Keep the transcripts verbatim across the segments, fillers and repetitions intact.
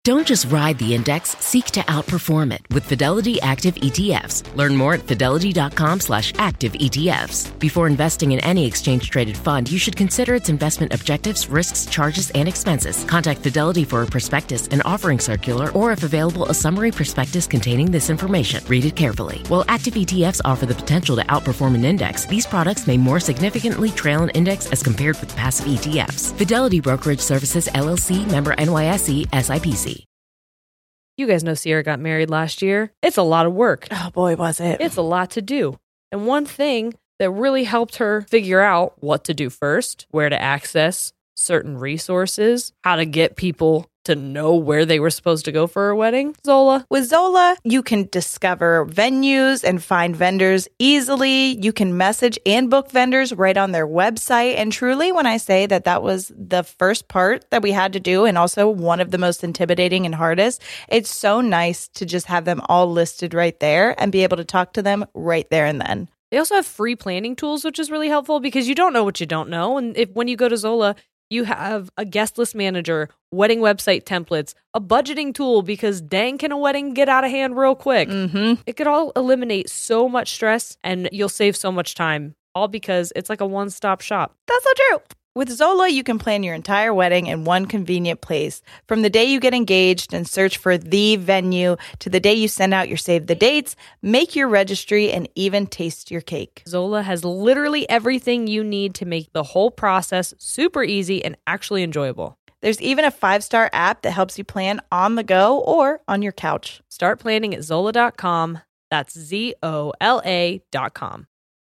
Don't just ride the index, seek to outperform it with Fidelity Active E T Fs. Learn more at fidelity.com slash active ETFs. Before investing in any exchange-traded fund, you should consider its investment objectives, risks, charges, and expenses. Contact Fidelity for a prospectus, an offering circular, or if available, a summary prospectus containing this information. Read it carefully. While active E T Fs offer the potential to outperform an index, these products may more significantly trail an index as compared with passive E T Fs. Fidelity Brokerage Services, L L C, member N Y S E, S I P C. You guys know Sierra got married last year. It's a lot of work. Oh boy, was it. It's a lot to do. And one thing that really helped her figure out what to do first, where to access certain resources, how to get people to know where they were supposed to go for her wedding, Zola. With Zola, you can discover venues and find vendors easily. You can message and book vendors right on their website. And truly, when I say that that was the first part that we had to do and also one of the most intimidating and hardest, it's so nice to just have them all listed right there and be able to talk to them right there and then. They also have free planning tools, which is really helpful because you don't know what you don't know. And if when you go to Zola, you have a guest list manager, wedding website templates, a budgeting tool because dang, can a wedding get out of hand real quick? Mm-hmm. It could all eliminate so much stress and you'll save so much time, all because it's like a one-stop shop. That's so true. With Zola, you can plan your entire wedding in one convenient place. From the day you get engaged and search for the venue to the day you send out your save the dates, make your registry, and even taste your cake. Zola has literally everything you need to make the whole process super easy and actually enjoyable. There's even a five-star app that helps you plan on the go or on your couch. Start planning at zola dot com. That's Z O L A dot com.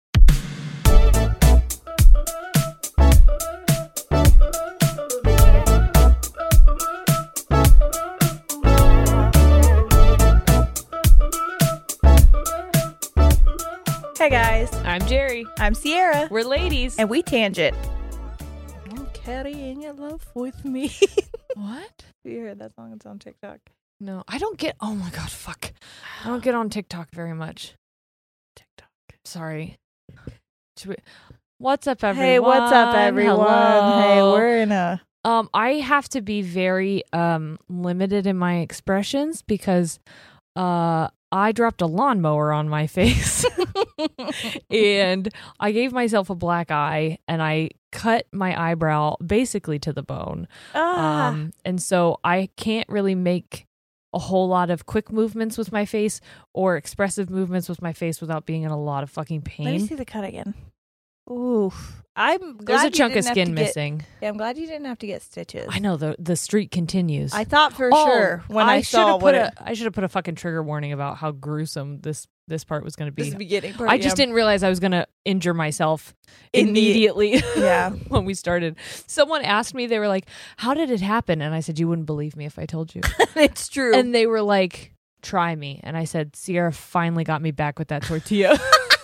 Hey guys, I'm Jerry. I'm Sierra. We're ladies. And we tangent. I'm carrying your love with me. What? You heard that song? It's on TikTok. No, I don't get, oh my God, fuck. I don't get on TikTok very much. TikTok. Sorry. Should we- What's up, everyone? Hey, what's up, everyone? Hello. Hey, we're in a... Um, I have to be very um limited in my expressions because uh I dropped a lawnmower on my face and I gave myself a black eye and I cut my eyebrow basically to the bone. Ah. Um, and so I can't really make a whole lot of quick movements with my face or expressive movements with my face without being in a lot of fucking pain. Let me see the cut again. Ooh, I'm glad There's a you chunk of didn't have skin to get- missing. Yeah, I'm glad you didn't have to get stitches. I know the the streak continues. I thought for Oh, sure when I, should saw have what put it, a I should have put a fucking trigger warning about how gruesome this this part was going to this be. beginning part. I just yeah. didn't realize I was going to injure myself In the- immediately Yeah. when we started. Someone asked me, they were like, "How did it happen?" And I said, "You wouldn't believe me if I told you." It's true. And they were like, "Try me." And I said, "Sierra finally got me back with that tortilla."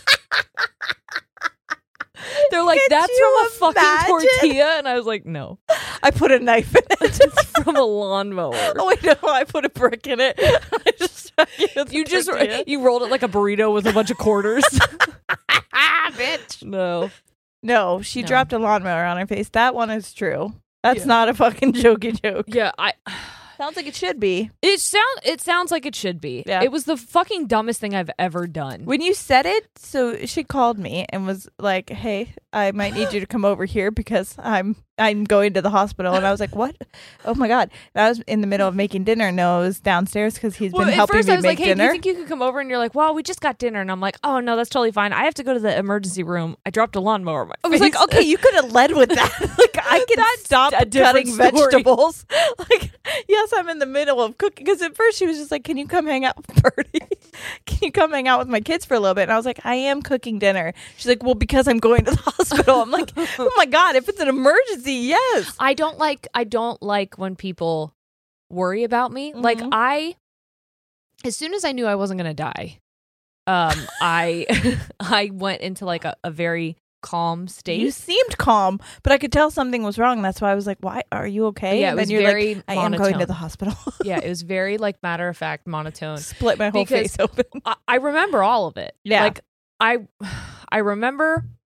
They're like, Could "That's you from a fucking imagine? tortilla," and I was like, "No, I put a knife in it. it's from a lawnmower." Oh wait, no, I put a brick in it. I just stuck it with You the just tortilla. you rolled it like a burrito with a bunch of quarters. bitch. No, No, she No. dropped a lawnmower on her face. That one is true. That's Yeah. not a fucking jokey joke. yeah, I. Sounds like it should be. It sound it sounds like it should be. Yeah. It was the fucking dumbest thing I've ever done. When you said it, so she called me and was like, "Hey, I might need you to come over here because I'm I'm going to the hospital." And I was like, "What? Oh my god!" And I was in the middle of making dinner. No, it was downstairs because he's Well, been at helping first me I was make like, "Hey, do dinner. you think you could come over?" And you're like, "Well, we just got dinner." And I'm like, "Oh no, that's totally fine. I have to go to the emergency room. I dropped a lawnmower on my I was face." like, "Okay, you could have led with that. Like, I can That's stop a different cutting story. vegetables. Like, yes, I'm in the middle of cooking." Because at first she was just like, "Can you come hang out with Birdie? Can you come hang out with my kids for a little bit?" And I was like, "I am cooking dinner." She's like, "Well, because I'm going to the hospital." I'm like, "Oh my god, if it's an emergency, yes." I don't like I don't like when people worry about me. Like Mhm. I as soon as I knew I wasn't gonna die, um, I I went into like a, a very calm state. You seemed calm, but I could tell something was wrong. That's why I was like, "Why are you okay?" Yeah, it and then was you're very like, "I am going to monotone. the hospital." Yeah, it was very like matter of fact, monotone. Split my whole Because face open. I, I remember all of it. Yeah. Like I I remember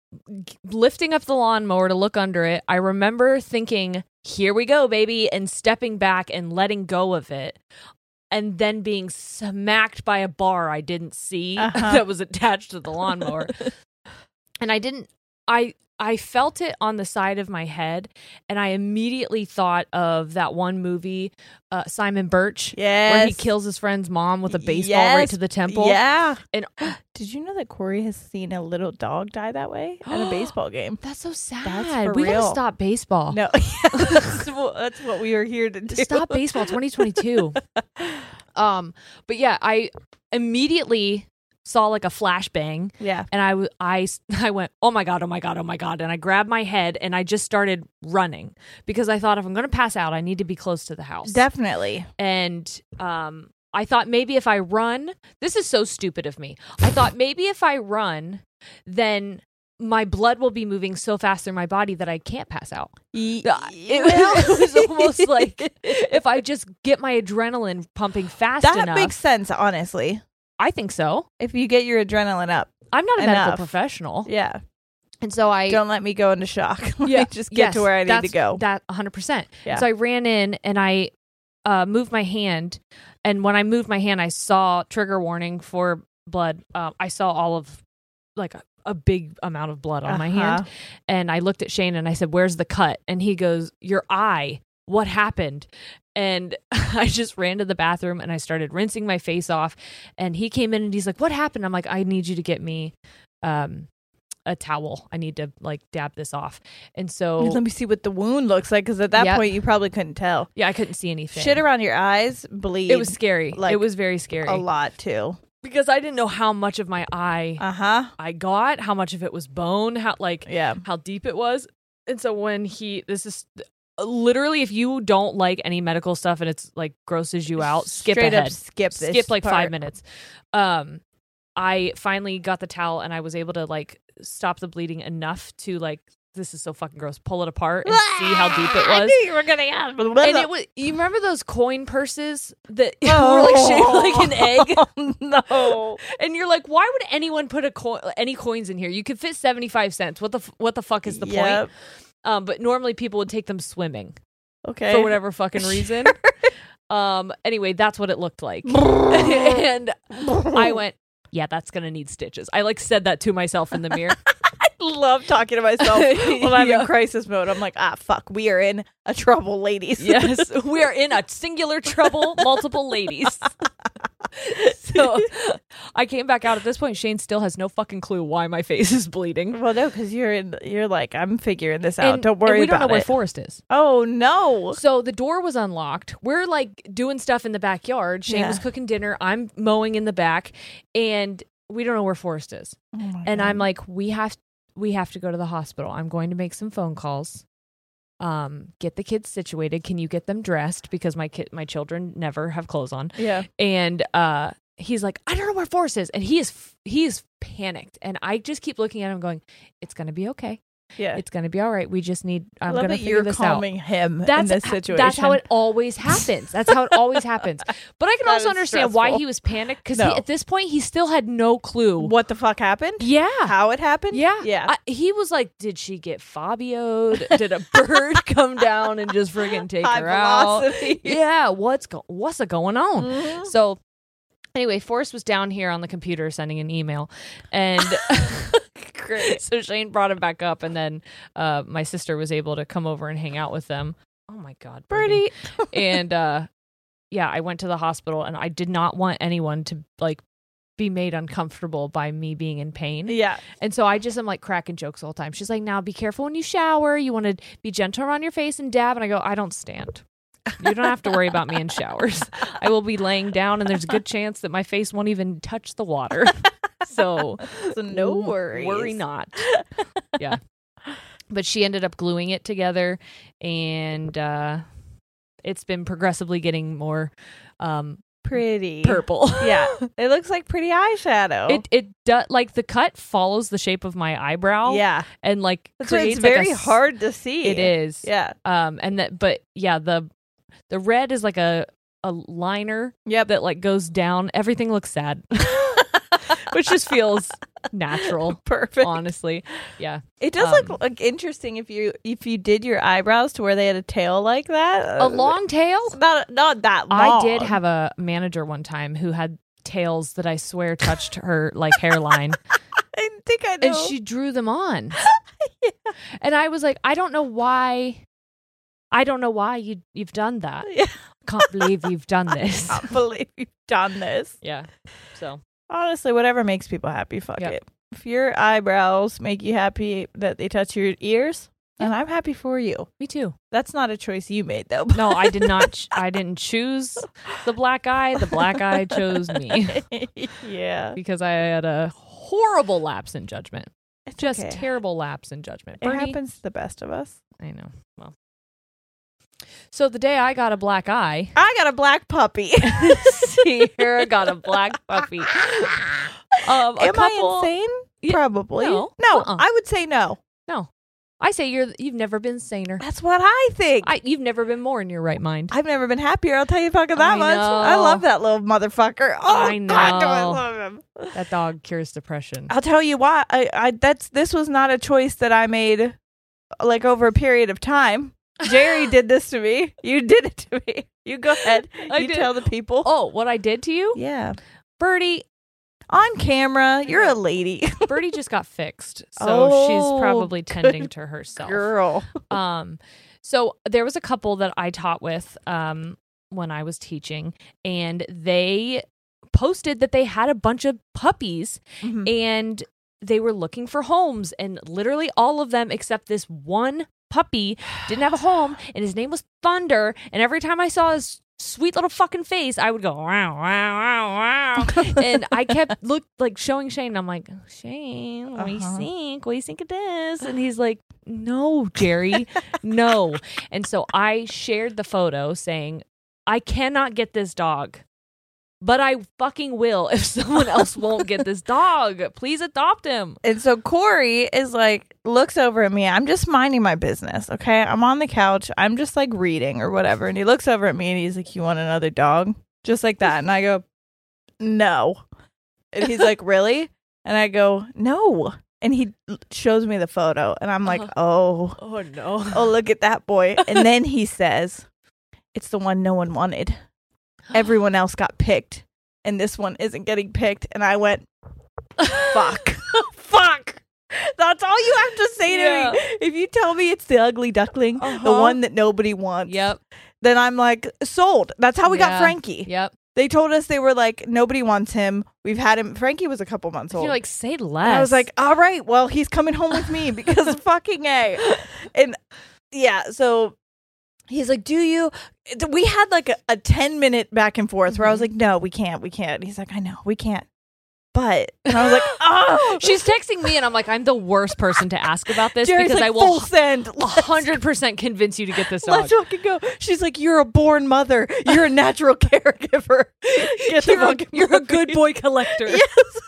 lifting up the lawnmower to look under it. I remember thinking, here we go, baby, and stepping back and letting go of it. And then being smacked by a bar I didn't see uh-huh. that was attached to the lawnmower. And I didn't, I I felt it on the side of my head, and I immediately thought of that one movie, uh, Simon Birch, yes. where he kills his friend's mom with a baseball yes. right to the temple. Yeah. And did you know that Corey has seen a little dog die that way at a baseball game? That's so sad. That's for we real. gotta stop baseball. No, that's, what, that's what we are here to do. Stop baseball, twenty twenty-two. um, but yeah, I immediately saw like a flashbang. Yeah. And I, w- I, I went, oh my God, oh my God, oh my God. And I grabbed my head and I just started running because I thought if I'm going to pass out, I need to be close to the house. Definitely. And um, I thought maybe if I run, this is so stupid of me. I thought maybe if I run, then my blood will be moving so fast through my body that I can't pass out. It, it, it was almost like if I just get my adrenaline pumping fast that enough. That makes sense, honestly. I think so. If you get your adrenaline up. I'm not a enough. medical professional. Yeah. And so I... Don't let me go into shock. Yeah. Just get yes, to where I need to go. That one hundred percent. Yeah. So I ran in and I uh, moved my hand. And when I moved my hand, I saw trigger warning for blood. Uh, I saw all of like a, a big amount of blood on uh-huh. my hand. And I looked at Shane and I said, where's the cut? And he goes, your eye. What happened? And I just ran to the bathroom and I started rinsing my face off. And he came in and he's like, what happened? I'm like, I need you to get me um, a towel. I need to like dab this off. And so let me see what the wound looks like. Because at that yep. point, you probably couldn't tell. Yeah, I couldn't see anything. Shit around your eyes bleed. It was scary. Like, it was very scary. A lot too. Because I didn't know how much of my eye uh-huh. I got, how much of it was bone, how like yeah. how deep it was. And so when he, this is... Literally, if you don't like any medical stuff and it's like grosses you out, skip Straight ahead. Up skip this skip like part. five minutes. Um, I finally got the towel and I was able to like stop the bleeding enough to like, this is so fucking gross. Pull it apart and see how deep it was. I knew you were gonna ask. And it was. You remember those coin purses that oh. were like shaped like an egg? Oh, no. And you're like, why would anyone put a co- any coins in here? You could fit seventy-five cents. What the f- what the fuck is the yep. point? Um, but normally people would take them swimming. Okay. For whatever fucking reason. um. Anyway, that's what it looked like. And I went, yeah, that's going to need stitches. I like said that to myself in the mirror. I love talking to myself when I'm yeah. in crisis mode. I'm like, ah, fuck, we are in a trouble, ladies. Yes, we are in a singular trouble, multiple ladies. So I came back out at this point. Shane still has no fucking clue why my face is bleeding. Well, no, because you're in. You're like, I'm figuring this out. And, don't worry and we about don't know it. where Forrest is. Oh no! So the door was unlocked. We're like doing stuff in the backyard. Shane yeah. was cooking dinner. I'm mowing in the back, and we don't know where Forrest is. Oh and God. I'm like, we have we have to go to the hospital. I'm going to make some phone calls. Um, get the kids situated. Can you get them dressed? Because my kid, my children never have clothes on. Yeah. And uh, he's like, I don't know where Forrest is, and he is he is panicked. And I just keep looking at him, going, it's gonna be okay. Yeah. It's gonna be all right. We just need. I'm Love gonna that figure you're this calming out. him That's in this situation. That's how it always happens. That's how it always happens. But I can That also is understand why stressful. he was panicked because No. at this point he still had no clue What the fuck happened? Yeah. How it happened? Yeah. Yeah. I, he was like, did she get Fabio'd? Did a bird come down and just friggin' take High her out? velocity. Yeah. What's go- what's going on? Mhm. So anyway, Forrest was down here on the computer sending an email, and Great. so Shane brought him back up, and then uh, my sister was able to come over and hang out with them. Oh my God, Birdie. Birdie. And uh, yeah, I went to the hospital, and I did not want anyone to like be made uncomfortable by me being in pain. Yeah. And so I just am like cracking jokes all the time. She's like, now be careful when you shower. You want to be gentle around your face and dab. And I go, I don't stand. You don't have to worry about me in showers. I will be laying down, and there's a good chance that my face won't even touch the water. So, So no w- worries. Worry not. Yeah. But she ended up gluing it together, and uh, it's been progressively getting more um, Pretty. purple. Yeah. It looks like pretty eyeshadow. It it does, like the cut follows the shape of my eyebrow. Yeah. And like That's why creates it's like a very s- hard to see. It is. Yeah. Um. And that, but yeah, the the red is like a a liner. Yep. That like goes down. Everything looks sad. which just feels natural. Perfect. Honestly. Yeah. It does Um, look like interesting if you if you did your eyebrows to where they had a tail like that. A long tail? Not not that long. I did have a manager one time who had tails that I swear touched her like hairline. I think I know. And she drew them on. Yeah. And I was like, I don't know why. I don't know why you you've done that. Yeah. Can't believe you've done this. I can't believe you've done this. Yeah. So honestly, whatever makes people happy, fuck yep. it. If your eyebrows make you happy that they touch your ears, yeah. then I'm happy for you. Me too. That's not a choice you made, though. No, I did not. Ch- I didn't choose the black eye. The black eye chose me. Yeah. Because I had a horrible lapse in judgment. It's Just okay. terrible lapse in judgment. It Bernie, happens to the best of us. I know. Well. So the day I got a black eye. I got a black puppy. Sierra got a black puppy. Um, a Am couple, I insane? Yeah, Probably. no. No, Uh-uh. I would say no. No. I say you're you've never been saner. That's what I think. I, you've never been more in your right mind. I've never been happier. I'll tell you fucking that I much. know. I love that little motherfucker. Oh, I God, do I know. love him. That dog cures depression. I'll tell you why. I, I that's this was not a choice that I made like over a period of time. Jerry did this to me. You did it to me. You go ahead. I you did. tell the people. Oh, what I did to you? Yeah. Birdie, On camera, you're a lady. Birdie just got fixed. So Oh, she's probably tending good to herself. Girl. Um, so there was a couple that I taught with um, when I was teaching, and they posted that they had a bunch of puppies Mhm. and they were looking for homes, and literally all of them except this one puppy didn't have a home, and his name was Thunder, and every time I saw his sweet little fucking face, I would go wow wow wow wow and I kept look like showing Shane. I'm like, Shane, what do you Uh-huh. think? What do you think of this? And he's like, no, Jerry, no. And so I shared the photo saying, I cannot get this dog, but I fucking will if someone else won't get this dog. Please adopt him. And so Corey is like, looks over at me. I'm just minding my business. Okay. I'm on the couch. I'm just like reading or whatever. And he looks over at me and he's like, you want another dog? Just like that. And I go, no. And he's like, really? And I go, no. And he shows me the photo. And I'm like, Uh-huh. oh, Oh no. oh, look at that boy. And then he says, it's the one no one wanted. Everyone else got picked. And this one isn't getting picked. And I went, fuck. Fuck. That's all you have to say to Yeah. me. If you tell me it's the ugly duckling, the Uh-huh. one that nobody wants, Yep. then I'm like, sold. That's how we got Yeah. Frankie. Yep. They told us they were like, nobody wants him. We've had him. Frankie was a couple months old. You're like, say less. And I was like, all right, well, he's coming home with me because fucking A. And yeah, so he's like, do you? We had like a, a ten minute back and forth where I was like, no, we can't. We can't. And he's like, I know, we can't. But, and I was like, oh. she's texting me, and I'm like, I'm the worst person to ask about this Jerry's because like, I will full send. one hundred percent convince you to get this dog. Let's fucking go. She's like, you're a born mother. You're a natural caregiver. Get the You're, a, fucking you're a puppy. good boy collector. Yes.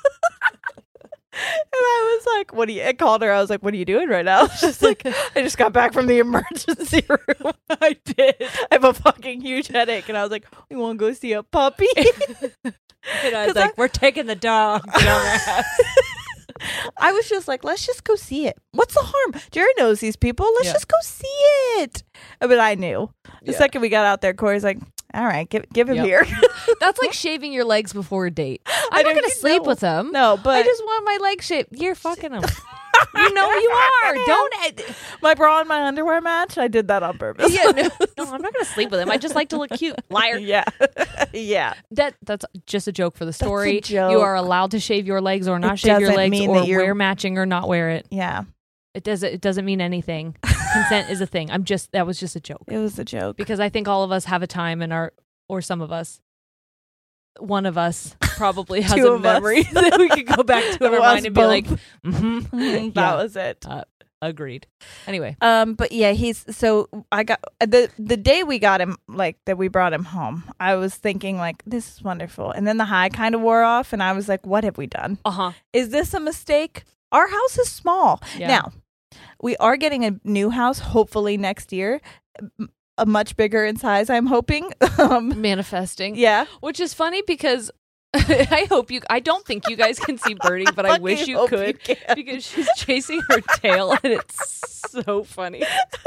And I was like, what do you, I called her. I was like, what are you doing right now? She's like, I just got back from the emergency room. I did. I have a fucking huge headache. And I was like, you want to go see a puppy? And I was 'Cause like, I- we're taking the dog. Get on our ass. I was just like, let's just go see it. What's the harm? Jerry knows these people. Let's Yeah. just go see it. But I knew. The Yeah. second we got out there, Corey's like, all right, give, give him Yep. here. That's like shaving your legs before a date. I I'm not don't going to even sleep know. with him. No, but I just want my legs shaved. You're fucking him. You know you are. Don't. ed- my bra and my underwear match, I did that on purpose. Yeah, no, no, I'm not going to sleep with him. I just like to look cute. Liar. yeah. yeah. That that's just a joke for the story. joke. You are allowed to shave your legs or not It shave your doesn't legs mean or that you're- wear matching or not wear it. Yeah. It doesn't it doesn't mean anything. Consent is a thing. I'm just that was just a joke. It was a joke. Because I think all of us have a time in our or some of us one of us probably has Two a of us. memory that we could go back to in our Us mind and be both. like, mm-hmm. that Yeah. was it. Uh, agreed. Anyway, Um, but yeah, he's so I got the the day we got him, like that we brought him home. I was thinking like, this is wonderful, and then the high kind of wore off, and I was like, what have we done? uh huh. Is this a mistake? Our house is small Yeah. now. We are getting a new house, hopefully next year, m- a much bigger in size. I'm hoping. um, Manifesting. yeah, Which is funny because I hope you. I don't think you guys can see Birdie, but I wish you hope could you can. because she's chasing her tail, and it's so funny.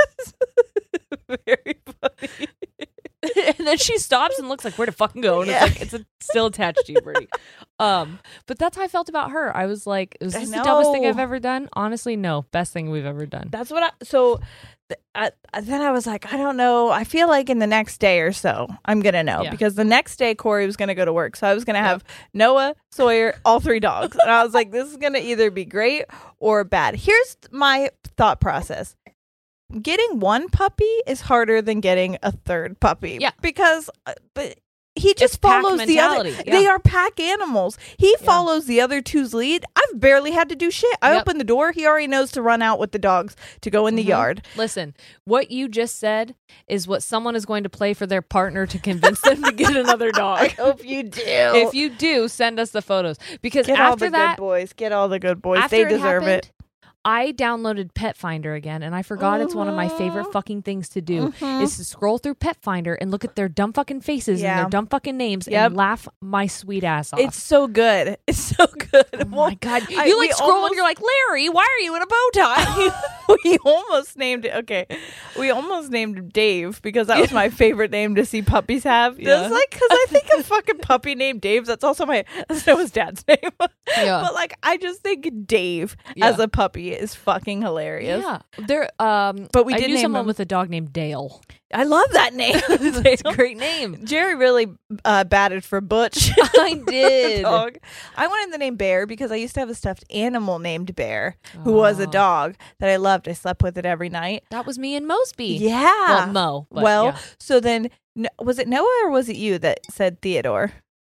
Very funny. And then she stops and looks like, where to fucking go? And Yeah. it's like, it's a, still attached to you, Birdie. Um, but that's how I felt about her. I was like, is I this the dumbest thing know. I've ever done? Honestly, no. Best thing we've ever done. That's what I, so th- I, I- then I was like, I don't know. I feel like in the next day or so, I'm going to know Yeah. because the next day Corey was going to go to work. So I was going to have Noah, Sawyer, all three dogs. And I was like, this is going to either be great or bad. Here's my thought process. Getting one puppy is harder than getting a third puppy. Yeah. Because uh, but he just It's pack follows the other. mentality, yeah. They are pack animals. He follows the other two's lead. I've barely had to do shit. I Yep. open the door. He already knows to run out with the dogs to go in the Mhm. yard. Listen, what you just said is what someone is going to play for their partner to convince them to get another dog. hope you do. If you do, send us the photos because Get all after the that, good boys. Get all the good boys. after They it deserve happened, it. I downloaded Pet Finder again, and I forgot it's one of my favorite Mhm. fucking things to do Mhm. is to scroll through Pet Finder and look at their dumb fucking faces and Yeah. their dumb fucking names Yep. and laugh my sweet ass off. It's so good. It's so good. oh my god! I- you we like scroll almost- and you're like, Larry, why are you in a bow tie? we almost named it. Okay, we almost named him Dave because that was my favorite name to see puppies have. Yeah. It's like because I think a fucking puppy named Dave. That's also my that's Noah's dad's name. Yeah. But like, I just think Dave Yeah. as a puppy is fucking hilarious. Yeah, there. Um, But we I did knew name someone him- with a dog named Dale. I love that name. It's a great name. Jerry really uh, batted for Butch. I did. Dog. I wanted the name Bear because I used to have a stuffed animal named Bear who was a Oh. dog that I loved. I slept with it every night. That was me and Mosby. Yeah. Well, Mo. But well, yeah. so then no, was it Noah or was it you that said Theodore?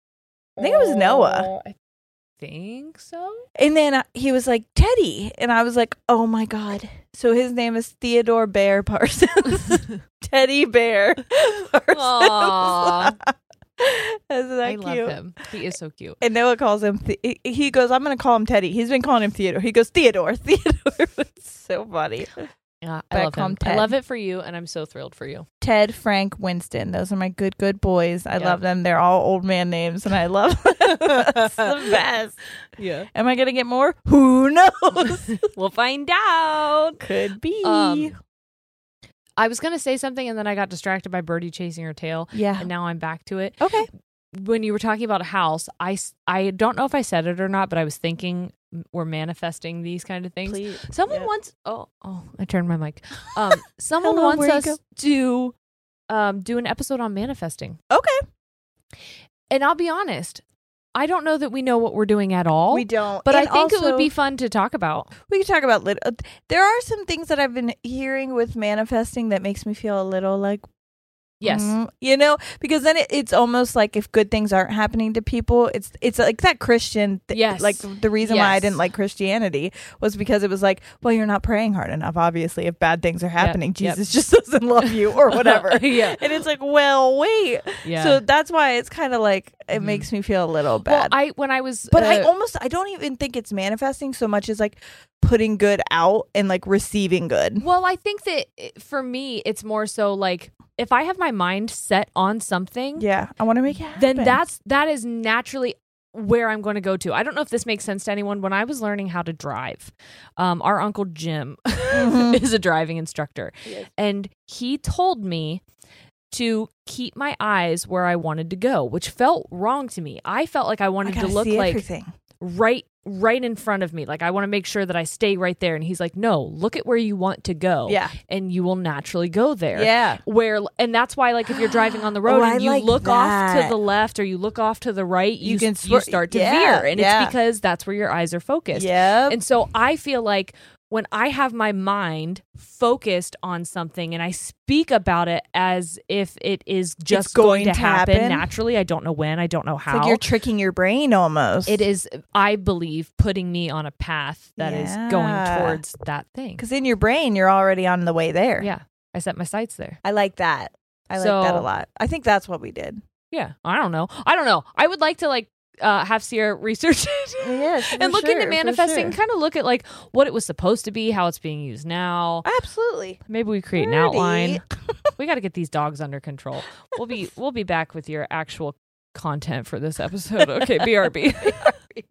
I think it was Noah. Uh, I think so. And then uh, he was like Teddy, and I was like, "Oh my god!" So his name is Theodore Bear Parsons. Teddy Bear Parsons. Aw. Isn't that I cute? love him. He is so cute. And Noah calls him. Th- he- he goes, "I'm going to call him Teddy." He's been calling him Theodore. He goes, "Theodore, Theodore." It's so funny. Yeah, But I I love call him. him I Ted. love it for you, and I'm so thrilled for you. Ted, Frank, Winston. Those are my good, good boys. I Yep. love them. They're all old man names, and I love them. That's the best. Yeah, Am I going to get more? Who knows? we'll find out. Could be. Um, I was gonna say something, and then I got distracted by Birdie chasing her tail, yeah. and now I'm back to it. Okay. When you were talking about a house, I, s- I don't know if I said it or not, but I was thinking we're manifesting these kind of things. Please. Someone Yeah. wants. Oh, oh! I turned my mic. Um, someone Hello, wants where you us go? to um do an episode on manifesting, Okay. and I'll be honest, I don't know that we know what we're doing at all. We don't. but And I think it would also, be fun to talk about. We can talk about lit- uh, there are some things that I've been hearing with manifesting that makes me feel a little like Yes. mm, you know, because then it, it's almost like if good things aren't happening to people, it's it's like that Christian th- Yes. like the reason why I Yes. didn't like Christianity was because it was like, well, you're not praying hard enough. Obviously, if bad things are happening, yep. Jesus just doesn't love you or whatever. Yeah. And it's like, well, wait. Yeah. So that's why it's kind of like it Mhm. makes me feel a little well, bad. I when I was, But I uh, almost I don't even think it's manifesting so much as like putting good out and like receiving good. Well, I think that it- for me, it's more so like if I have my mind set on something, Yeah, I want to make it happen. then that's that is naturally where I'm going to go to. I don't know if this makes sense to anyone. When I was learning how to drive, um, our uncle Jim Mhm. is a driving instructor, Yes. and he told me to keep my eyes where I wanted to go, which felt wrong to me. I felt like I I wanted to gotta look see like everything. right right in front of me. Like I want to make sure that I stay right there. And he's like, no, look at where you want to go. Yeah. And you will naturally go there. Yeah. Where and that's why like if you're driving on the road Oh, I and you like look off to that. the left or you look off to the right, you, You can s- you swer- start to yeah, veer. And yeah. it's because that's where your eyes are focused. Yep. And so I feel like when I have my mind focused on something and I speak about it as if it is just going going, to to happen, happen. naturally, I don't know when, I don't know It's how. like you're tricking your brain almost. It is, I believe, putting me on a path that is going Yeah. towards that thing. Because in your brain, you're already on the way there. Yeah, I set my sights there. I like that. I like that a So- lot. I think that's what we did. Yeah, I don't know. I don't know. I would like to like uh, have Sierra research it Yes, and look into manifesting. Kind of look at like what it was supposed to be, how it's being used now. Absolutely. Maybe we create an Birdie. outline. We got to get these dogs under control. We'll be we'll be back with your actual content for this episode. Okay, B R B. Wait, wait,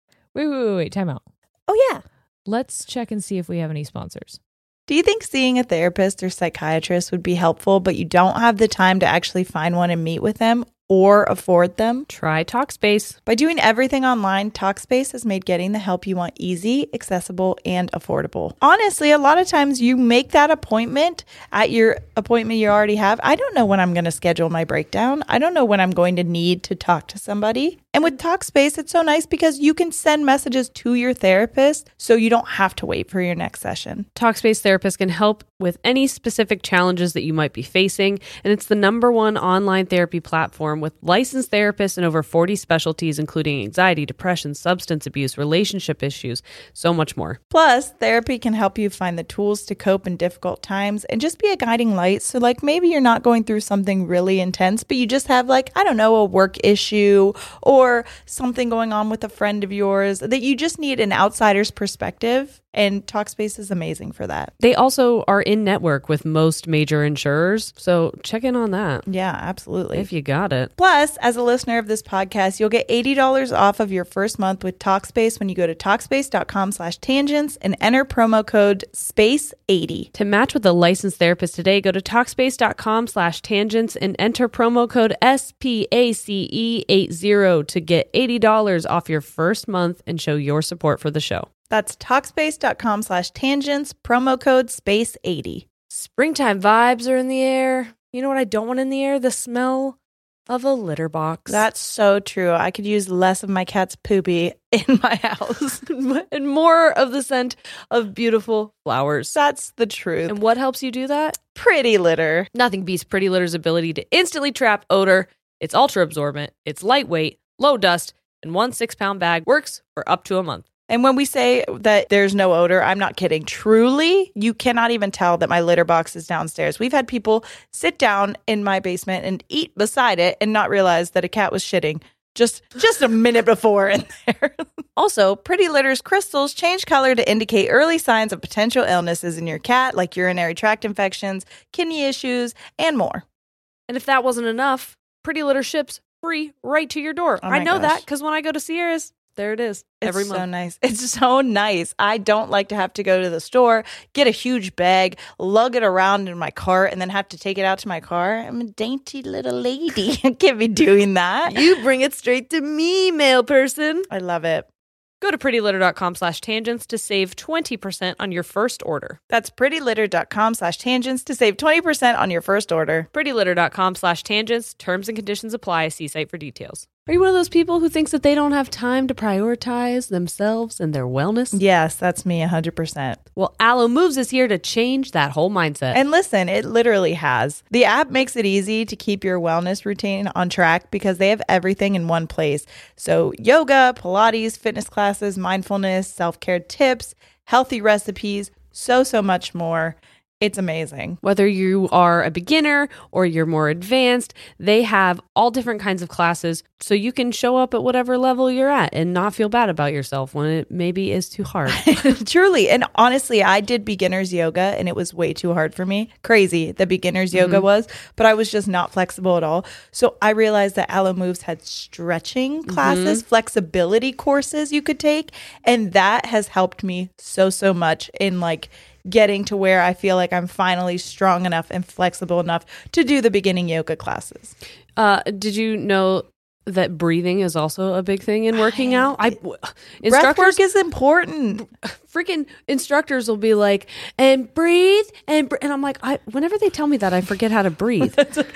wait, wait. Time out. Oh, yeah. Let's check and see if we have any sponsors. Do you think seeing a therapist or psychiatrist would be helpful, but you don't have the time to actually find one and meet with them or afford them? Try Talkspace. By doing everything online, Talkspace has made getting the help you want easy, accessible, and affordable. Honestly, a lot of times you make that appointment at your appointment you already have. I don't know when I'm going to schedule my breakdown. I don't know when I'm going to need to talk to somebody. And with Talkspace, it's so nice because you can send messages to your therapist so you don't have to wait for your next session. Talkspace therapists can help with any specific challenges that you might be facing, and it's the number one online therapy platform with licensed therapists in over forty specialties, including anxiety, depression, substance abuse, relationship issues, so much more. Plus, therapy can help you find the tools to cope in difficult times and just be a guiding light. So like maybe you're not going through something really intense, but you just have like, I don't know, a work issue or or something going on with a friend of yours that you just need an outsider's perspective. And Talkspace is amazing for that. They also are in network with most major insurers. So check in on that. Yeah, absolutely. If you got it. Plus, as a listener of this podcast, you'll get eighty dollars off of your first month with Talkspace when you go to Talkspace.com slash tangents and enter promo code space eighty. To match with a licensed therapist today, go to Talkspace.com slash tangents and enter promo code S P A C E eighty to get eighty dollars off your first month and show your support for the show. That's Talkspace.com slash tangents, promo code space eighty. Springtime vibes are in the air. You know what I don't want in the air? The smell of a litter box. That's so true. I could use less of my cat's poopy in my house. And more of the scent of beautiful flowers. That's the truth. And what helps you do that? Pretty Litter. Nothing beats Pretty Litter's ability to instantly trap odor. It's ultra absorbent, it's lightweight, low dust, and one six pound bag works for up to a month. And when we say that there's no odor, I'm not kidding. Truly, you cannot even tell that my litter box is downstairs. We've had people sit down in my basement and eat beside it and not realize that a cat was shitting just just a minute before in there. Also, Pretty Litter's crystals change color to indicate early signs of potential illnesses in your cat, like urinary tract infections, kidney issues, and more. And if that wasn't enough, Pretty Litter ships free right to your door. Oh I know gosh. that because when I go to Sierra's, there it is. It's every so month. nice. It's so nice. I don't like to have to go to the store, get a huge bag, lug it around in my cart, and then have to take it out to my car. I'm a dainty little lady. I can't be doing that. You bring it straight to me, mail person. I love it. Go to prettylitter.com slash tangents to save twenty percent on your first order. That's prettylitter.com slash tangents to save twenty percent on your first order. prettylitter.com slash tangents. Terms and conditions apply. See site for details. Are you one of those people who thinks that they don't have time to prioritize themselves and their wellness? Yes, that's me one hundred percent. Well, Aloe Moves is here to change that whole mindset. And listen, it literally has. The app makes it easy to keep your wellness routine on track because they have everything in one place. So yoga, Pilates, fitness classes, mindfulness, self-care tips, healthy recipes, so, so much more. It's amazing. Whether you are a beginner or you're more advanced, they have all different kinds of classes so you can show up at whatever level you're at and not feel bad about yourself when it maybe is too hard. Truly. And honestly, I did beginner's yoga and it was way too hard for me. Crazy that beginner's yoga Mm-hmm. was, but I was just not flexible at all. So I realized that Aloe Moves had stretching classes, Mm-hmm. flexibility courses you could take. And that has helped me so, so much in like getting to where I feel like I'm finally strong enough and flexible enough to do the beginning yoga classes. Uh, did you know that breathing is also a big thing in working out? I Breath instructors work is important. freaking instructors will be like, and breathe and br-. and I'm like, I whenever they tell me that, I forget how to breathe.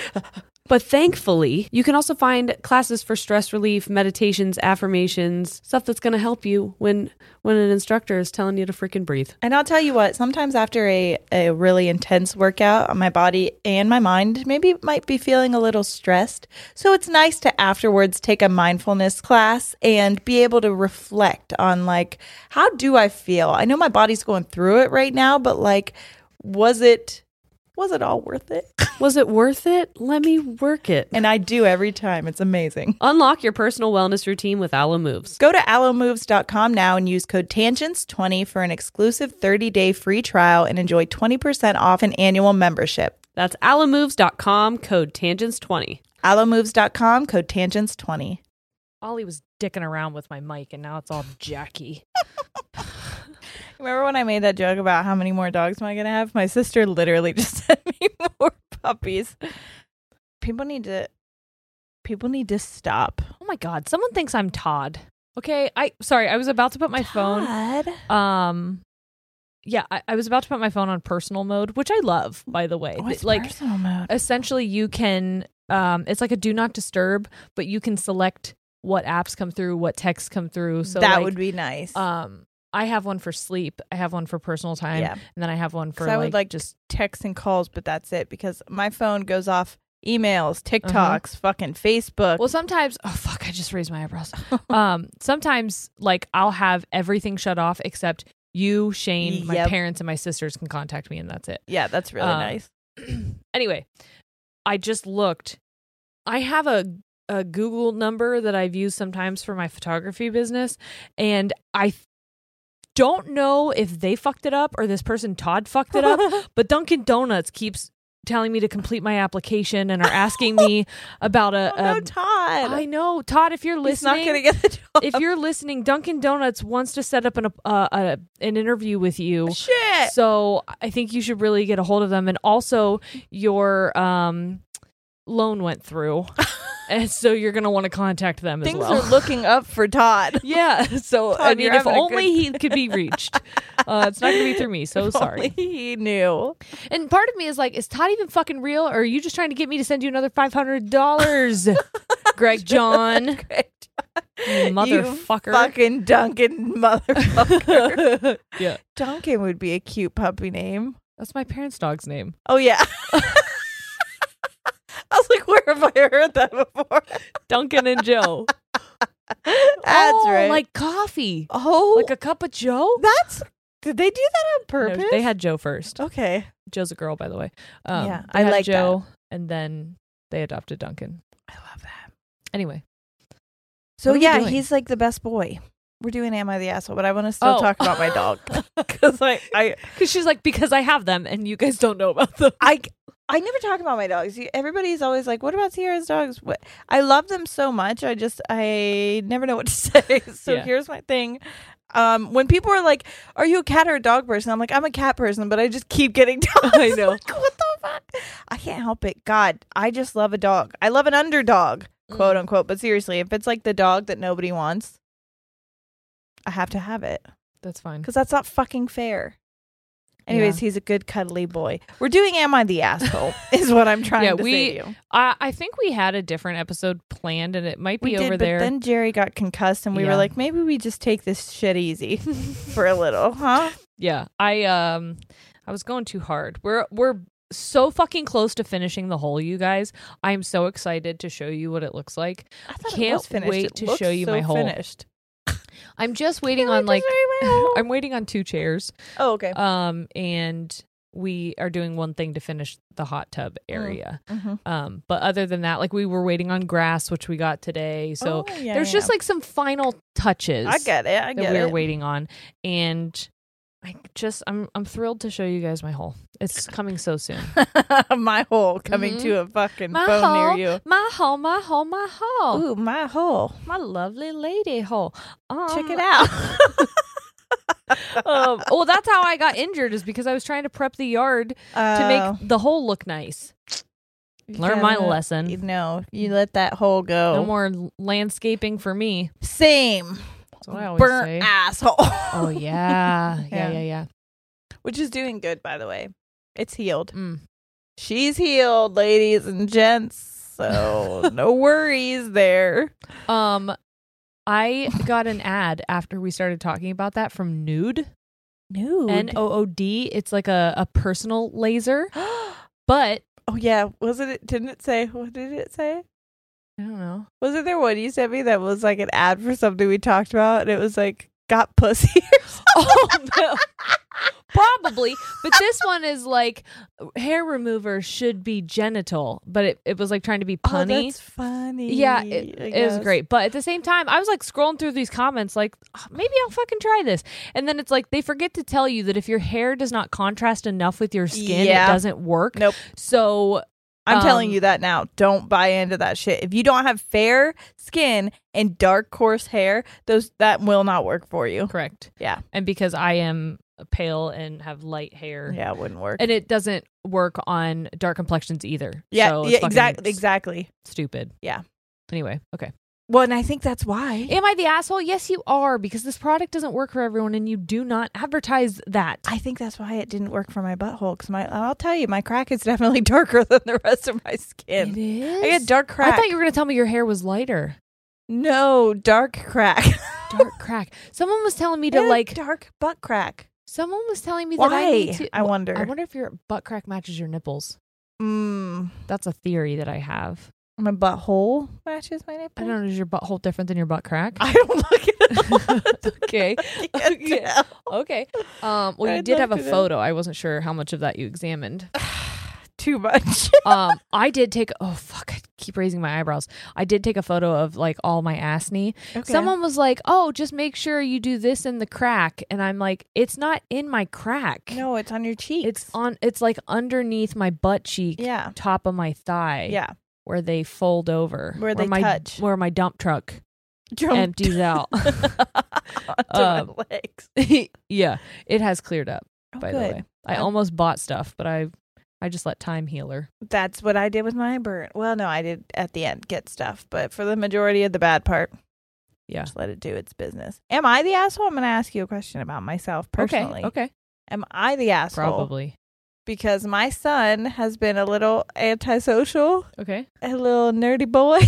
But thankfully, you can also find classes for stress relief, meditations, affirmations, stuff that's going to help you when when an instructor is telling you to freaking breathe. And I'll tell you what, sometimes after a, a really intense workout, my body and my mind maybe might be feeling a little stressed. So it's nice to afterwards take a mindfulness class and be able to reflect on like, how do I feel? I know my body's going through it right now, but like, was it... Was it all worth it? Was it worth it? Let me work it. And I do every time. It's amazing. Unlock your personal wellness routine with Aloe Moves. Go to aloe moves dot com now and use code tangents twenty for an exclusive thirty day free trial and enjoy twenty percent off an annual membership. That's aloe moves dot com, code tangents twenty. allomoves dot com, code tangents twenty. Ollie was dicking around with my mic, and now it's all jacky. Remember when I made that joke about how many more dogs am I going to have? My sister literally just sent me more puppies. People need to, people need to stop. Oh my God. Someone thinks I'm Todd. Okay. I, sorry. I was about to put my Todd? phone. Um, yeah, I, I was about to put my phone on personal mode, which I love, by the way. What's like, personal mode? Essentially you can, um, it's like a do not disturb, but you can select what apps come through, what texts come through. So that like, would be nice. Um, I have one for sleep. I have one for personal time. Yeah. And then I have one for I like, would like just texts and calls, but that's it because my phone goes off emails, TikToks, Uh-huh. fucking Facebook. Well, sometimes, oh fuck, I just raised my eyebrows. um, sometimes like I'll have everything shut off except you, Shane, my Yep. parents, and my sisters can contact me, and that's it. Yeah, that's really Um, nice. Anyway, I just looked. I have a a Google number that I've used sometimes for my photography business, and I th- don't know if they fucked it up or this person Todd fucked it up, but Dunkin' Donuts keeps telling me to complete my application and are asking me about a, Oh, no, a Todd. I know, Todd, if you're He's not listening, going to get the job. if you're listening, Dunkin' Donuts wants to set up an uh, uh, an interview with you. Shit. So I think you should really get a hold of them. And also, your um, loan went through, and so you're going to want to contact them Things as well. are looking up for Todd. Yeah. So Todd, I mean, you're if having a only good- he could be reached. Uh, it's not going to be through me. So If sorry. only he knew. And part of me is like, is Todd even fucking real, or are you just trying to get me to send you another five hundred dollars, Greg John? Great. You motherfucker. You fucking Duncan motherfucker. Yeah. Duncan would be a cute puppy name. That's my parents' dog's name. Oh, yeah. I was like, where have I heard that before? Duncan and Joe. That's oh, right. like coffee. oh, Like a cup of Joe? that's. Did they do that on No, purpose? they had Joe first. Okay. Joe's a girl, by the way. Um, Yeah, they I had like Joe, and then they adopted Duncan. I love that. Anyway. So, What are we yeah, doing? he's like the best boy. We're doing Am I the Asshole, but I want to still Oh. talk about my dog. Because I, I, Because she's like, because I have them, and you guys don't know about them. I, I never talk about my dogs. You- Everybody's always like, what about Sierra's dogs? What? I love them so much. I just, I never know what to say. So Yeah. here's my thing. Um, when people are like, are you a cat or a dog person? I'm like, I'm a cat person, but I just keep getting dogs. I know. Like, what the fuck? I can't help it. God, I just love a dog. I love an underdog, quote Mm. unquote. But seriously, if it's like the dog that nobody wants, I have to have it. That's fine. Because that's not fucking fair. Anyways, Yeah. he's a good cuddly boy. We're doing Am I the Asshole is what I'm trying Yeah, to we- say to you. I, I think we had a different episode planned, and it might be We over did, there. but then Jerry got concussed and we Yeah. were like, maybe we just take this shit easy for a little, huh? Yeah, I um, I was going too hard. We're we're so fucking close to finishing the hole, you guys. I'm so excited to show you what it looks like. I thought Can't it was finished. wait It to looks show you so my hole. Finished. I'm just waiting Can't on wait like to show you my hole. I'm waiting on two chairs. Oh, okay. Um, and we are doing one thing to finish the hot tub area. Mhm. Um, but other than that, like we were waiting on grass, which we got today. So Oh, yeah, there's just yeah. like some final touches. I get it. I that get we are it. waiting on, and I just I'm I'm thrilled to show you guys my hole. It's coming so soon. My hole coming Mhm. to a fucking My phone hole, near you. my hole, my hole, my hole, Ooh, my hole. my lovely lady hole. Um, Check it out. um, well, that's how I got injured, is because I was trying to prep the yard to Oh, make the hole look nice. you Learn my gotta- lesson. You know, you let that hole go. No more l- landscaping for me. Same. That's what I always Burnt say. asshole. Oh yeah, yeah, Yeah. yeah, yeah. Which is doing good, by the way. It's healed. Mm. She's healed, ladies and gents. So no worries there. Um, I got an ad after we started talking about that from Nude. Nude. N O O D. It's like a, a personal laser, but Oh yeah, wasn't it? Didn't it say? What did it say? I don't know. Wasn't there one you sent me that was like an ad for something we talked about, and it was like got pussy or something? Oh no. Probably, but this one is like hair remover should be genital, but it, it was like trying to be punny. Oh, that's funny. Yeah, it, I it was guess. great. But at the same time, I was like scrolling through these comments like, "Oh, maybe I'll fucking try this. And then it's like they forget to tell you that if your hair does not contrast enough with your skin, Yeah. it doesn't work. Nope. So I'm telling Um, you that now. Don't buy into that shit. If you don't have fair skin and dark, coarse hair, those that will not work for you. Correct. Yeah. And because I am pale and have light hair. Yeah, it wouldn't work. And it doesn't work on dark complexions either. Yeah, so it's yeah, fucking exactly, s- exactly. Stupid. Yeah. Anyway, okay. Well, and I think that's why. Am I the asshole? Yes, you are, because this product doesn't work for everyone, and you do not advertise that. I think that's why it didn't work for my butthole. Because my, I'll tell you, my crack is definitely darker than the rest of my skin. It is. I get dark crack. I thought you were going to tell me your hair was lighter. No, dark crack. Dark crack. Someone was telling me to Yeah, like. dark butt crack. Someone was telling me Why? that I need to. I wonder. I wonder if your butt crack matches your nipples. Mm, That's a theory that I have. my butthole matches my nipple. I don't know. Is your butthole different than your butt crack? I don't look at it. Okay. Can't Okay. tell. Okay. Um. Well, you I'd did have a like to know. photo. I wasn't sure how much of that you examined. Too much. um. I did take. Oh fuck! I keep raising my eyebrows. I did take a photo of like all my ass knee. Okay. Someone was like, "Oh, just make sure you do this in the crack," and I'm like, "It's not in my crack. No, it's on your cheeks. It's on. It's like underneath my butt cheek, Yeah. top of my thigh, Yeah. where they fold over, Where they my touch. where my dump truck Drunk empties out. onto Um, my legs. Yeah, it has cleared up. Oh, By good. the way, I Um, almost bought stuff, but I, I just let time heal her. That's what I did with my burn. Well, no, I did at the end get stuff, but for the majority of the bad part, Yeah. just let it do its business. Am I the asshole? I'm going to ask you a question about myself personally. Okay. Okay. Am I the asshole? Probably. Because my son has been a little antisocial, Okay. a little nerdy boy.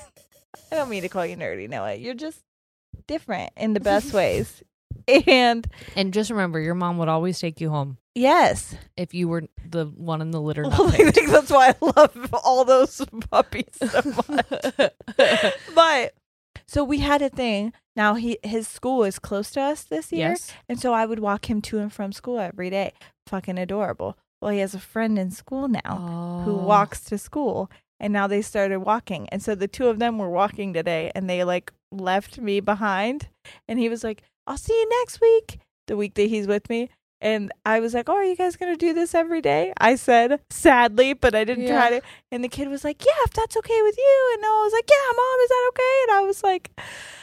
I don't mean to call you nerdy, Noah. You're just different in the best ways. And And just remember, your mom would always take you home yes, if you were the one in the litter. Not well, I picked. think that's why I love all those puppies so much. But so we had a thing. Now he his school is close to us this year, Yes. and so I would walk him to and from school every day. Fucking adorable. Well, he has a friend in school now who Oh. walks to school, and now they started walking, and so the two of them were walking today, and they like left me behind, and he was like, "I'll see you next week," the week that he's with me. And I was like, "Oh, are you guys going to do this every day?" I said, sadly, but I didn't try Yeah. to. And the kid was like, "Yeah, if that's okay with you." And I was like, "Yeah, Mom, is that okay?" And I was like,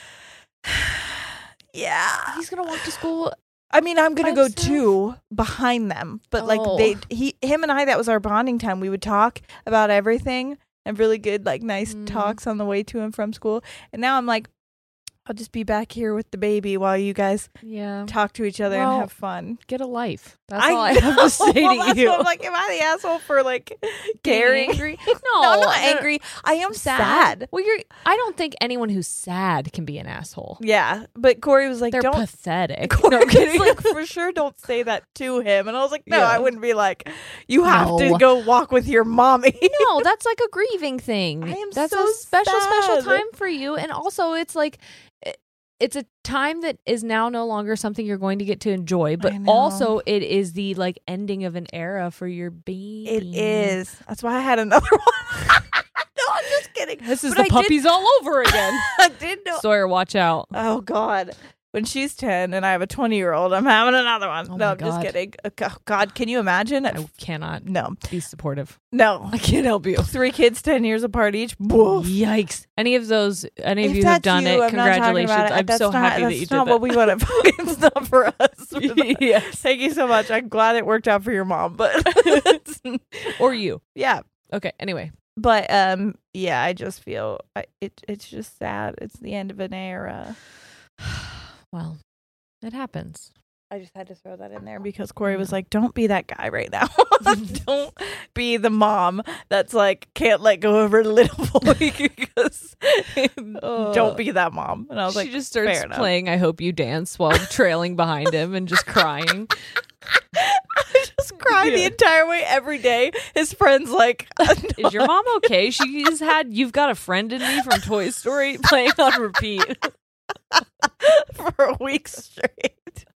"Yeah." He's gonna walk to school. I mean, I'm going to By go himself? too behind them. But like Oh. they, he, him and I, that was our bonding time. We would talk about everything and really good, like nice Mm. talks on the way to and from school. And now I'm like, I'll just be back here with the baby while you guys Yeah. talk to each other Well, and have fun. Get a life. That's all I know. have to say Well, to that's you. what I'm like, am I the asshole for like Getting caring? angry? No, I'm not no, angry. I am Sad. sad. Well, you're. I don't think anyone who's sad can be an asshole. Yeah, but Corey was like, They're "Don't." pathetic. Corey No, I'm was kidding. like, "For sure, don't say that to him." And I was like, "No, Yeah. I wouldn't be like, you have to No. go walk with your mommy." No, that's like a grieving thing. I am that's so a special, special sad. time for you. And also, it's like, it- it's a time that is now no longer something you're going to get to enjoy, but I know. also it is the like ending of an era for your baby. It is. That's why I had another one. No, I'm just kidding. This is But the I did- puppies all over again. I did know. Sawyer, watch out. Oh God. When she's ten and I have a twenty year old, I'm having another one. Oh no, my I'm just God. kidding. Uh, go- God, can you imagine? I cannot No, be supportive. no. I can't help you. Three kids, ten years apart each. Woof. Yikes. Any of those, any of If you have that's done you, it, I'm not talking congratulations. about it. I'm That's so not- happy that that's you did not that. what we want to. It's not for us. Yes. Thank you so much. I'm glad it worked out for your mom, but Or you. yeah. Okay, anyway. But um, yeah, I just feel I, it. It's just sad. It's the end of an era. Well, it happens. I just had to throw that in there because Corey was like, "Don't be that guy right now. Don't be the mom that's like can't let go of her little boy because don't be that mom." And I was she like, just starts fair enough. playing I Hope You Dance while trailing behind him and just crying. I just cried the Yeah. entire way every day. His friends like, Is your mom okay? She's had You've Got a Friend in Me from Toy Story playing on repeat. for a week straight.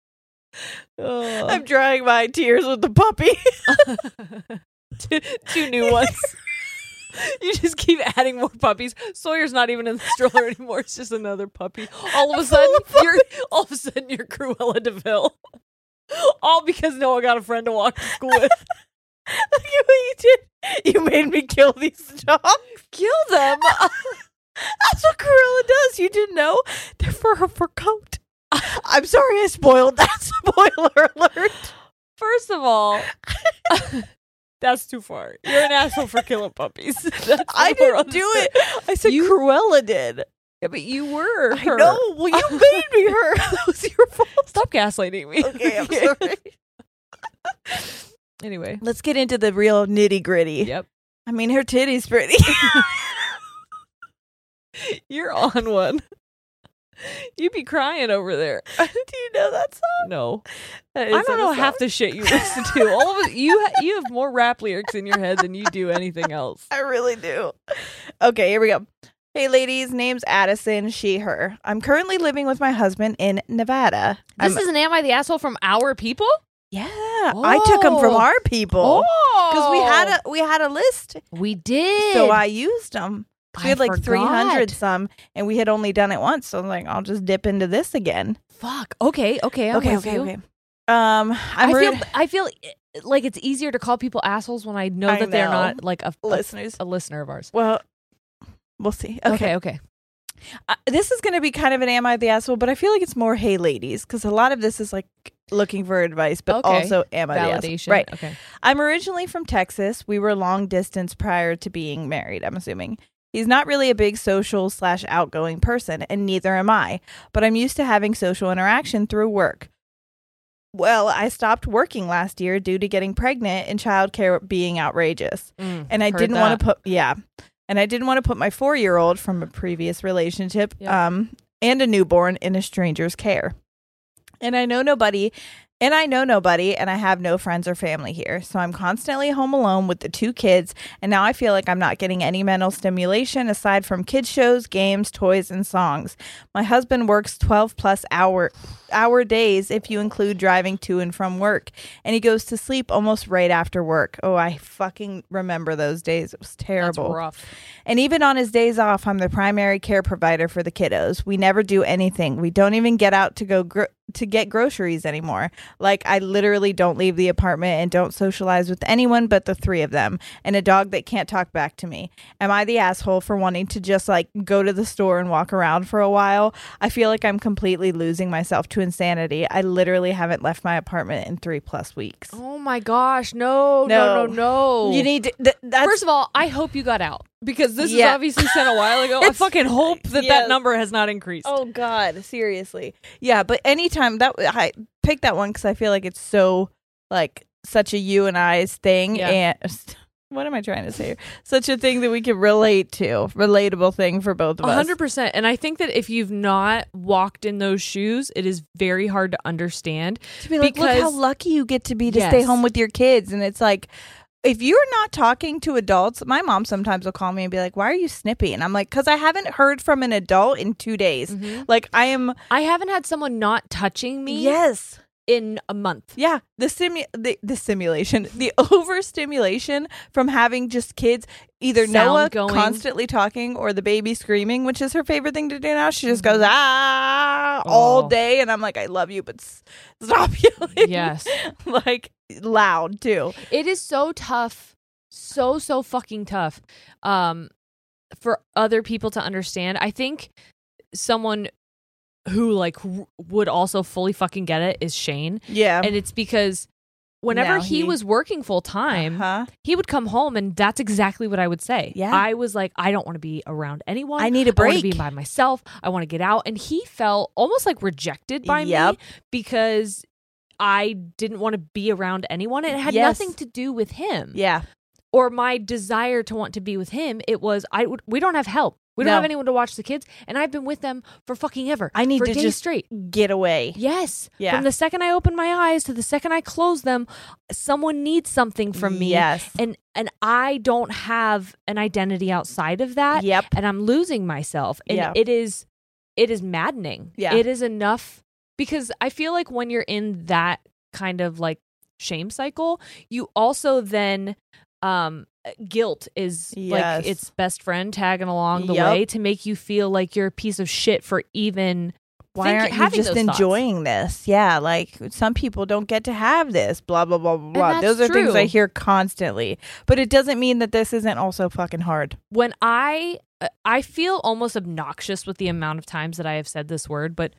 I'm drying my tears with the puppy. two, two new ones. You just keep adding more puppies. Sawyer's not even in the stroller anymore. It's just another puppy. All of a sudden, you're all of a sudden you're Cruella DeVille. All because Noah got a friend to walk to school with. you did. You made me kill these dogs. Kill them. That's what Cruella does. You didn't know? They're for her fur coat. I'm sorry I spoiled that. Spoiler alert. First of all, that's too far. You're an asshole for killing puppies. That's I didn't do it. I said You- Cruella did. Yeah, but you were I her. know. Well, you made me her. That was your fault. Stop gaslighting me. Okay, I'm sorry. Anyway. Let's get into the real nitty gritty. Yep. I mean, her titty's pretty. You're on one. You'd be crying over there. Do you know that song? No. That I is don't in know a half song. the shit you listen to. All of it, you ha- you have more rap lyrics in your head than you do anything else. I really do. Okay, here we go. Hey, ladies. Name's Addison. She, her. I'm currently living with my husband in Nevada. This I'm- is an Am I the Asshole from our people? yeah. I took them from Oh. our people Oh. because we had a we had a list, We did. so I used them. We I had like forgot. three hundred some, and we had only done it once. So I'm like, I'll just dip into this again. Fuck. Okay, okay. I'm okay, with okay, you. okay. Um, I'm I feel rude- I feel like it's easier to call people assholes when I know I that they're know. not like a, a listeners. a listener of ours. Well, we'll see. Okay, Okay, okay. Uh, this is going to be kind of an "Am I the Asshole?" But I feel like it's more "Hey, ladies," because a lot of this is like looking for advice, but Okay. also "Am I the Asshole?" Validation. Right. Okay. I'm originally from Texas. We were long distance prior to being married, I'm assuming. He's not really a big social slash outgoing person, and neither am I, but I'm used to having social interaction through work. Well, I stopped working last year due to getting pregnant and childcare being outrageous. Mm, And I heard didn't want that. to put, yeah. And I didn't want to put my four-year-old from a previous relationship Yep. um, and a newborn in a stranger's care. And I know nobody, and I know nobody, and I have no friends or family here. So I'm constantly home alone with the two kids, and now I feel like I'm not getting any mental stimulation aside from kids shows, games, toys, and songs. My husband works twelve plus hour hour days if you include driving to and from work, and he goes to sleep almost right after work. Oh, I fucking remember those days. It was terrible. That's rough. And even on his days off, I'm the primary care provider for the kiddos. We never do anything. We don't even get out to go gro- to get groceries anymore. Like, I literally don't leave the apartment and don't socialize with anyone but the three of them and a dog that can't talk back to me. Am I the asshole for wanting to just like go to the store and walk around for a while? I feel like I'm completely losing myself to insanity. I literally haven't left my apartment in three plus weeks. Oh my gosh. No, no, No. no, no. You need to, th- that's First of all, I hope you got out because this Yeah. is obviously sent a while ago. I It's- fucking hope that yes. that number has not increased. Oh God, seriously. Yeah, but anytime that I pick that one because I feel like it's so like such a you and I's thing, Yeah. and what am I trying to say? here? Such a thing that we can relate to, relatable thing for both of A us. hundred percent. And I think that if you've not walked in those shoes, it is very hard to understand. To be like, look how because- lucky you get to be to stay Yes. home with your kids, and it's like. If you're not talking to adults, my mom sometimes will call me and be like, "Why are you snippy?" And I'm like, "Cause I haven't heard from an adult in two days. Mhm. Like I am." I haven't had someone not touching me Yes. in a month. Yeah, the simu- the, the simulation, the overstimulation from having just kids, either Sound Noah going. constantly talking or the baby screaming, which is her favorite thing to do now. She just goes ah all Oh. day, and I'm like, I love you, but s- stop yelling. Yes. like loud too. It is so tough, so so fucking tough, um, for other people to understand. I think someone who like w- would also fully fucking get it is Shane, Yeah. and it's because whenever Now he, he- was working full time, Huh? he would come home, and that's exactly what I would say. Yeah. I was like, I don't want to be around anyone. I need a I want to break. be by myself. I want to get out, and he felt almost like rejected by Yep. me because I didn't want to be around anyone. And it had Yes. nothing to do with him Yeah. or my desire to want to be with him. It was I would we don't have help. We don't No. have anyone to watch the kids, and I've been with them for fucking ever. I need for to days just straight. get away. Yes. Yeah. From the second I open my eyes to the second I close them, someone needs something from me. Yes. And and I don't have an identity outside of that. Yep. And I'm losing myself. And Yeah. it is it is maddening. Yeah. It is enough because I feel like when you're in that kind of like shame cycle, you also then um guilt is Yes. like its best friend tagging along the Yep. way to make you feel like you're a piece of shit for even why Think- aren't you having just those thoughts. enjoying this? Yeah, like some people don't get to have this, blah, blah, blah, blah, blah. that's Those are things true. I hear constantly. But it doesn't mean that this isn't also fucking hard. When I uh, I feel almost obnoxious with the amount of times that I have said this word, but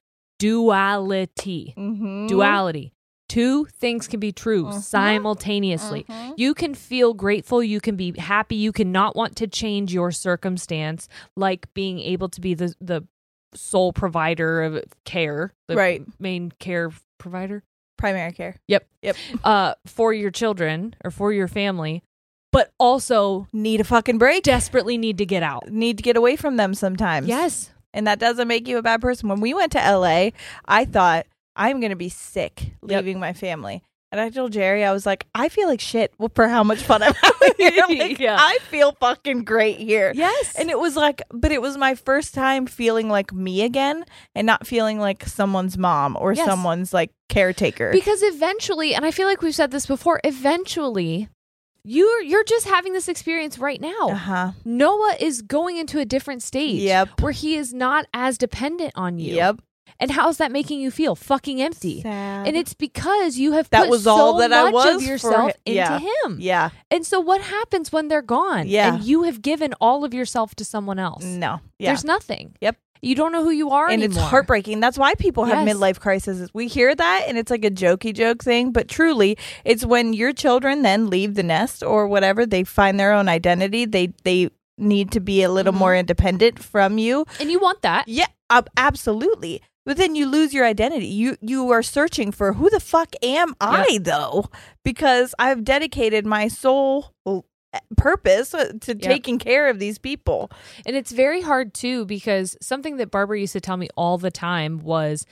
duality. Mm-hmm. Duality. Two things can be true Mhm. simultaneously. Mhm. You can feel grateful, you can be happy, you cannot want to change your circumstance, like being able to be the the sole provider of care, the Right. main care provider. Primary care. Yep. Yep. Uh for your children or for your family, but also Need a fucking break. desperately need to get out. Need to get away from them sometimes. Yes. And that doesn't make you a bad person. When we went to L A, I thought I'm going to be sick leaving my family. And I told Jerry, I was like, I feel like shit for how much fun I'm having here. Like, Yeah. I feel fucking great here. Yes. And it was like, but it was my first time feeling like me again and not feeling like someone's mom or Yes. someone's like caretaker. Because eventually, and I feel like we've said this before, eventually you're you're just having this experience right now. Uh-huh. Noah is going into a different stage Yep. where he is not as dependent on you. Yep. And how's that making you feel? Fucking empty. Sad. And it's because you have That put was all so that I much was of for yourself hi- into yeah. him. Yeah. And so what happens when they're gone? Yeah. And you have given all of yourself to someone else. No. Yeah. There's nothing. Yep. You don't know who you are and anymore. it's heartbreaking. That's why people have Yes. midlife crises. We hear that and it's like a jokey joke thing, but truly it's when your children then leave the nest or whatever, they find their own identity. They they need to be a little Mhm. more independent from you. And you want that. Yeah, uh, absolutely. But then you lose your identity. You you are searching for who the fuck am I though? Because I've dedicated my sole purpose to taking care of these people. And it's very hard too, because something that Barbara used to tell me all the time was,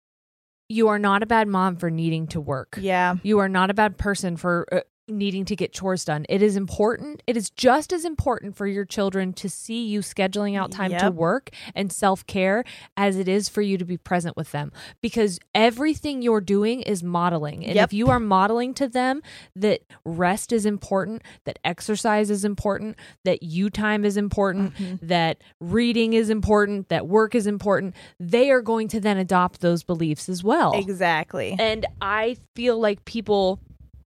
you are not a bad mom for needing to work. Yeah. You are not a bad person for uh, needing to get chores done. It is important. It is just as important for your children to see you scheduling out time to Yep. work and self-care as it is for you to be present with them, because everything you're doing is modeling. And Yep. if you are modeling to them that rest is important, that exercise is important, that you time is important, Mm-hmm. that reading is important, that work is important, they are going to then adopt those beliefs as well. Exactly. And I feel like people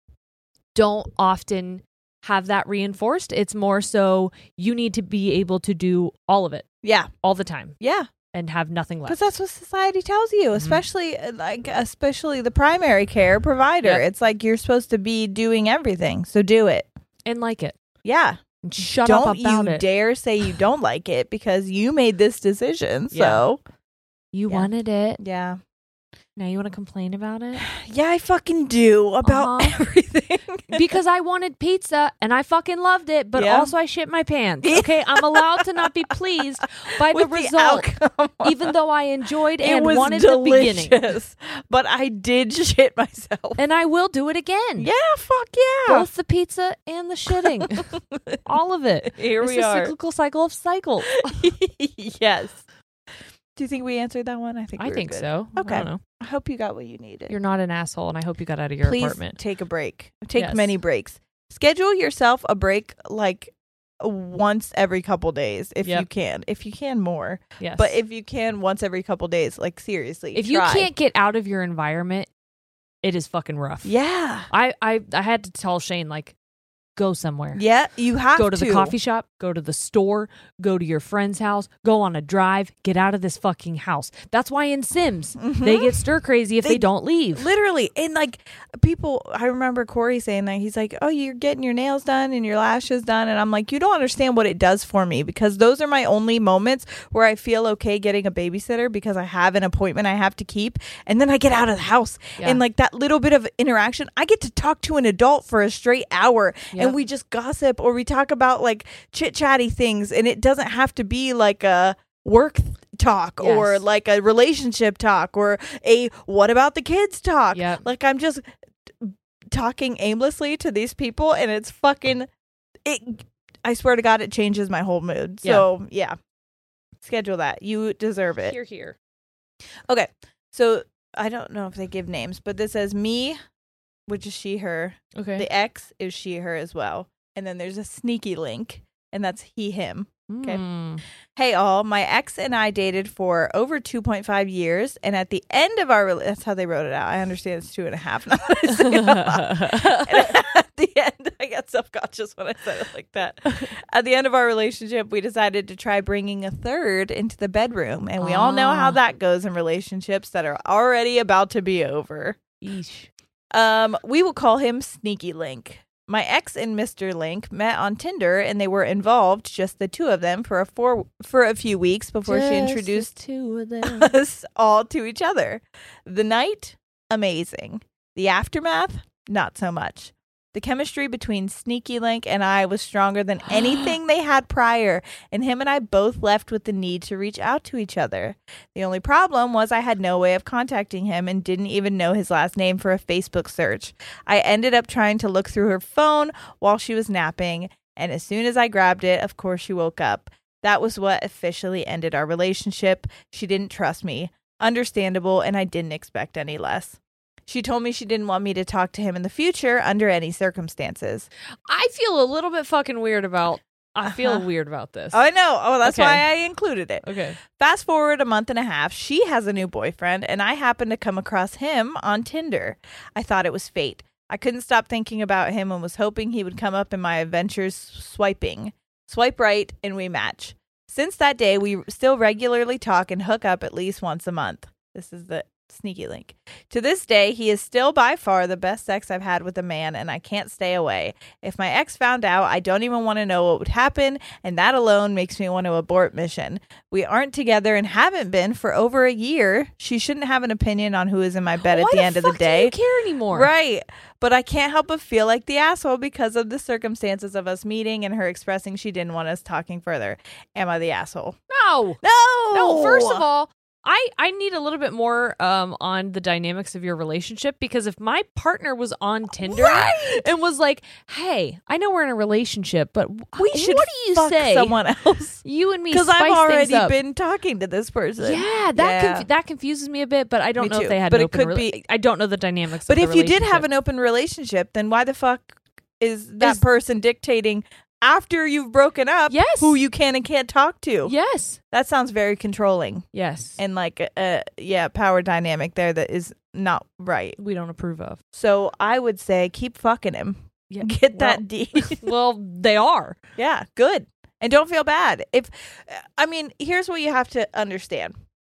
don't often have that reinforced. It's more so you need to be able to do all of it Yeah. all the time Yeah. and have nothing Because left. that's what society tells you, especially uh, like especially the primary care provider. Yep. It's like you're supposed to be doing everything, so do it. And like it. Yeah, And shut don't up about you it. dare say you don't like it because you made this decision. So You Yeah. wanted it. yeah, Now you want to complain about it? yeah, I fucking do about Uh-huh. everything. Because I wanted pizza and I fucking loved it, but Yeah. also I shit my pants. Okay, I'm allowed to not be pleased by the With the result, outcome. even though I enjoyed it and was wanted delicious, the beginning. but I did shit myself. And I will do it again. Yeah, fuck yeah. Both the pizza and the shitting. All of it. Here it's we a are. cyclical cycle of cycles. Yes. Do you think we answered that one? I think I we were think good. so. Okay. I don't know. I hope you got what you needed. You're not an asshole, and I hope you got out of your Please apartment. take a break. Take Yes. many breaks. Schedule yourself a break like once every couple days if Yep. you can. If you can more. Yes. But if you can once every couple days, like seriously. if you try. can't get out of your environment, it is fucking rough. Yeah. I, I, I had to tell Shane, like, go somewhere. Yeah, you have Go to the coffee shop, go to the store, go to your friend's house, go on a drive, get out of this fucking house. That's why in Sims, they get stir crazy if they, They- don't leave. Literally. And like people, I remember Corey saying that. He's like, oh, you're getting your nails done and your lashes done. And I'm like, you don't understand what it does for me, because those are my only moments where I feel okay getting a babysitter because I have an appointment I have to keep. And then I get out of the house. Yeah. And like that little bit of interaction, I get to talk to an adult for a straight hour. Yep. And we just gossip or we talk about like chit chatty things. And it doesn't have to be like a work talk or Yes. like a relationship talk or a what about the kids talk. Yep. Like I'm just talking aimlessly to these people and it's fucking it I swear to God it changes my whole mood. So yeah. Schedule that. You deserve it. Here, here. Okay. So I don't know if they give names, but this says me, which is she, her. Okay. The X is she, her as well. And then there's a sneaky link, and that's he, him. Okay. Mm. Hey all, my ex and I dated for over two point five years, and at the end of our rela- that's how they wrote it out. I understand it's two and a half. Not what I say. And at the end, I got self-conscious when I said it like that. At the end of our relationship, we decided to try bringing a third into the bedroom, and we all know how Ah. that goes in relationships that are already about to be over. Eesh. Um, we will call him Sneaky Link. My ex and Mister Link met on Tinder, and they were involved, just the two of them, for a four for a few weeks before she Just the introduced two of them. us all to each other. The night, amazing. The aftermath, not so much. The chemistry between Sneaky Link and I was stronger than anything they had prior, and him and I both left with the need to reach out to each other. The only problem was I had no way of contacting him and didn't even know his last name for a Facebook search. I ended up trying to look through her phone while she was napping, and as soon as I grabbed it, of course she woke up. That was what officially ended our relationship. She didn't trust me. Understandable, and I didn't expect any less. She told me she didn't want me to talk to him in the future under any circumstances. I feel a little bit fucking weird about. I feel Uh-huh. weird about this. Oh, I know. Oh, that's Okay. why I included it. Okay. Fast forward a month and a half, she has a new boyfriend, and I happened to come across him on Tinder. I thought it was fate. I couldn't stop thinking about him and was hoping he would come up in my adventures swiping. Swipe right, and we match. Since that day, we still regularly talk and hook up at least once a month. This is the Sneaky Link. To this day, he is still by far the best sex I've had with a man, and I can't stay away. If my ex found out, I don't even want to know what would happen, and that alone makes me want to abort mission. We aren't together and haven't been for over a year. She shouldn't have an opinion on who is in my bed Why at the, end of the fuck do day. you care anymore? Right. But I can't help but feel like the asshole because of the circumstances of us meeting and her expressing she didn't want us talking further. Am I the asshole? No. No. No. First of all, I, I need a little bit more um on the dynamics of your relationship, because if my partner was on Tinder Right. and was like, "Hey, I know we're in a relationship, but we should what do you fuck say? someone else. You and me Because spice I've already things up." been talking to this person. Yeah, that Yeah. conf- that confuses me a bit, but I don't Me know too. if they had. But an it open could rela- be- I don't know the dynamics. But of if the you did have relationship. an open relationship, then why the fuck is that Is- person dictating after you've broken up Yes. who you can and can't talk to? yes, That sounds very controlling yes, and like a, a yeah, power dynamic there that is not right. we don't approve of. So I would say keep fucking him. Yeah, Get well- that D. well, they are. Yeah, good. And don't feel bad. If I mean, here's what you have to understand.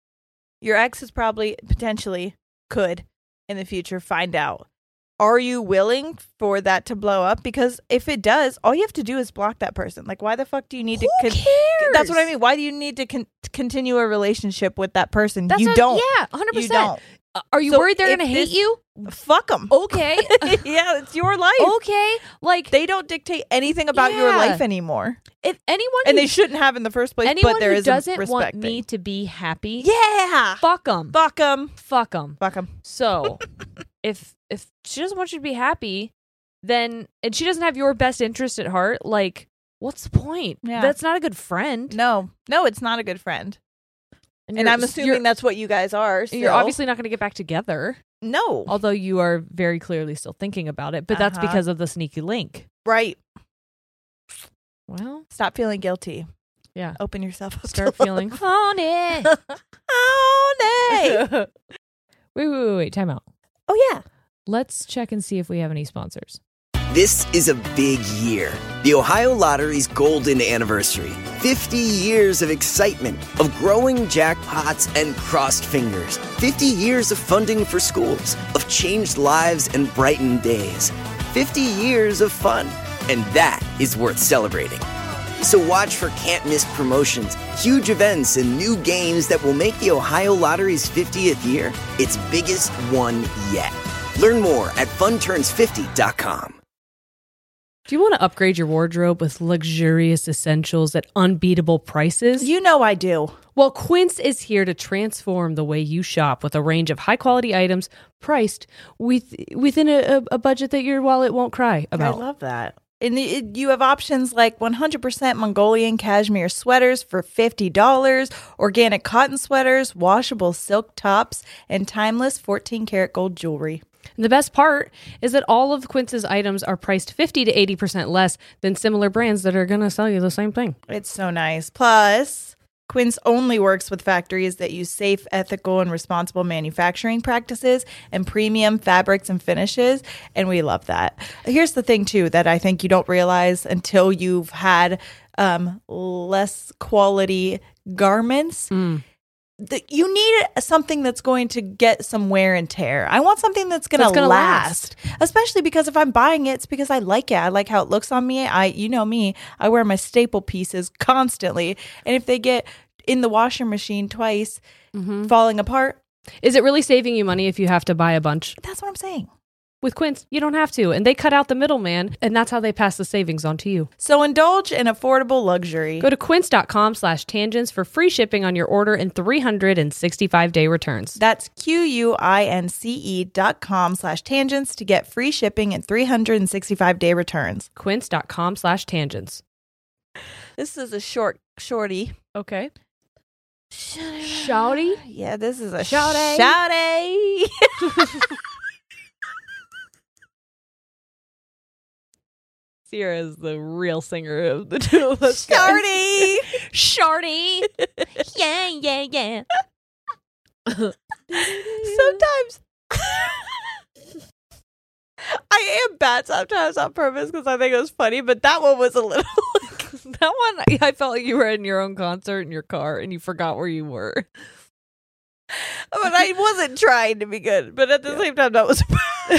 Your ex is probably potentially could in the future find out. Are you willing for that to blow up? Because if it does, all you have to do is block that person. Like, why the fuck do you need Who to? cares? That's what I mean. Why do you need to con- continue a relationship with that person? That's you what- don't. Yeah, hundred You percent. don't. Uh, Are you So worried they're if gonna hate this- you? Fuck them. Okay, Yeah, it's your life. okay. Like They don't dictate anything about your Yeah. life anymore, if anyone and who, they shouldn't have in the first place. anyone But there who is doesn't a want respect me thing. to be happy, Yeah. fuck them, Fuck them. fuck them. Fuck them. So, if if she doesn't want you to be happy, then and she doesn't have your best interest at heart, like what's the point? Yeah. That's not a good friend. No, no, it's not a good friend. And you're- I'm assuming you're, that's what you guys are. you're still. obviously not going to get back together. no. Although you are very clearly still thinking about it, but that's Uh-huh. because of the Sneaky Link. Right. Well, Stop feeling guilty. yeah. Open yourself up. Start to feeling honey. love. Oh, nay. wait, wait, wait, wait. Time out. Oh, yeah. Let's check and see if we have any sponsors. This is a big year. The Ohio Lottery's golden anniversary. fifty years of excitement, of growing jackpots and crossed fingers. fifty years of funding for schools, of changed lives and brightened days. fifty years of fun. And that is worth celebrating. So watch for can't-miss promotions, huge events, and new games that will make the Ohio Lottery's fiftieth year its biggest one yet. Learn more at fun turns fifty dot com. Do you want to upgrade your wardrobe with luxurious essentials at unbeatable prices? You know I do. Well, Quince is here to transform the way you shop with a range of high-quality items priced with, within a, a budget that your wallet won't cry about. I love that. And it, you have options like one hundred percent Mongolian cashmere sweaters for fifty dollars, organic cotton sweaters, washable silk tops, and timeless fourteen karat gold jewelry. And the best part is that all of Quince's items are priced fifty to eighty percent less than similar brands that are going to sell you the same thing. It's so nice. Plus, Quince only works with factories that use safe, ethical, and responsible manufacturing practices and premium fabrics and finishes. And we love that. Here's the thing, too, that I think you don't realize until you've had um, less quality garments. Mm. The, you need something that's going to get some wear and tear. I want something that's going to last. last, especially because if I'm buying it, it's because I like it. I like how it looks on me. I, you know me, I wear my staple pieces constantly, and if they get in the washing machine twice, mm-hmm. falling apart, is it really saving you money if you have to buy a bunch? That's what I'm saying. With Quince, you don't have to, and they cut out the middleman, and that's how they pass the savings on to you. So indulge in affordable luxury. Go to quince.com slash tangents for free shipping on your order and three hundred sixty-five day returns. That's Q-U-I-N-C-E dot com slash tangents to get free shipping and three hundred sixty-five day returns. Quince.com slash tangents. This is a short shorty. Okay. Shouty? Yeah, this is a shouty. Shouty. Sierra is the real singer of the two of us. Shardy! Shardy! Yeah, yeah, yeah. Sometimes I am bad sometimes on purpose because I think it was funny, but that one was a little... That one, I felt like you were in your own concert in your car and you forgot where you were. But I wasn't trying to be good, but at the yeah. same time, that was...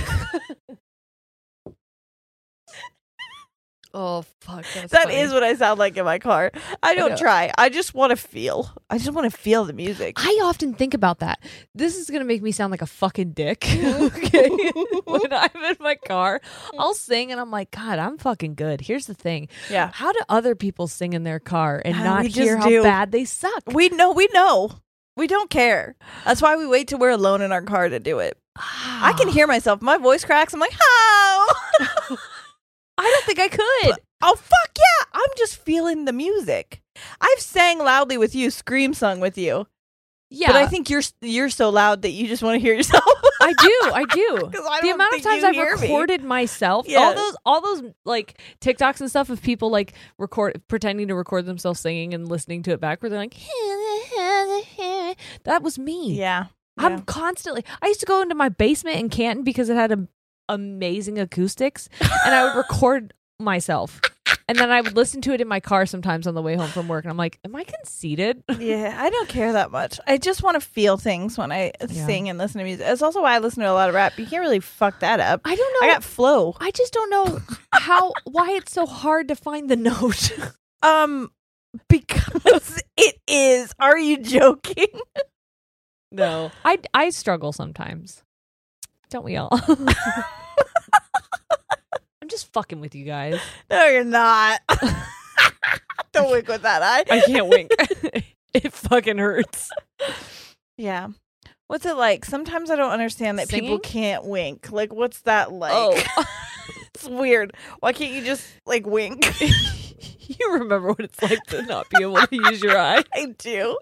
Oh, fuck. That's that funny. is what I sound like in my car. I don't I try. I just want to feel. I just want to feel the music. I often think about that. This is going to make me sound like a fucking dick. Okay. When I'm in my car, I'll sing and I'm like, God, I'm fucking good. Here's the thing. Yeah. How do other people sing in their car and Uh, not we hear just how do. bad they suck? We know. We know. We don't care. That's why we wait till we're alone in our car to do it. I can hear myself. My voice cracks. I'm like, how? I don't think I could. But, oh, fuck yeah. I'm just feeling the music. I've sang loudly with you, scream sung with you. Yeah. But I think you're you're so loud that you just want to hear yourself. I do. I do. I the don't amount of think times you I've hear me. recorded myself, Yes. all those, all those like TikToks and stuff of people like record, pretending to record themselves singing and listening to it back, where they're like, that was me. Yeah. I'm yeah. constantly. I used to go into my basement in Canton because it had a, amazing acoustics, and I would record myself, and then I would listen to it in my car sometimes on the way home from work, and I'm like, am I conceited? Yeah, I don't care that much. I just want to feel things when I Yeah. sing and listen to music. It's also why I listen to a lot of rap. You can't really fuck that up. I don't know. I got flow. I just don't know how why it's so hard to find the note. Um, because it is. Are you joking? No, I I struggle sometimes. Don't we all? I'm just fucking with you guys. No, you're not. Don't wink with that eye. I can't wink. It fucking hurts. Yeah. What's it like? Sometimes I don't understand that Singing? people can't wink. Like, what's that like? Oh. It's weird. Why can't you just, like, wink? You remember what it's like to not be able to use your eye? I do.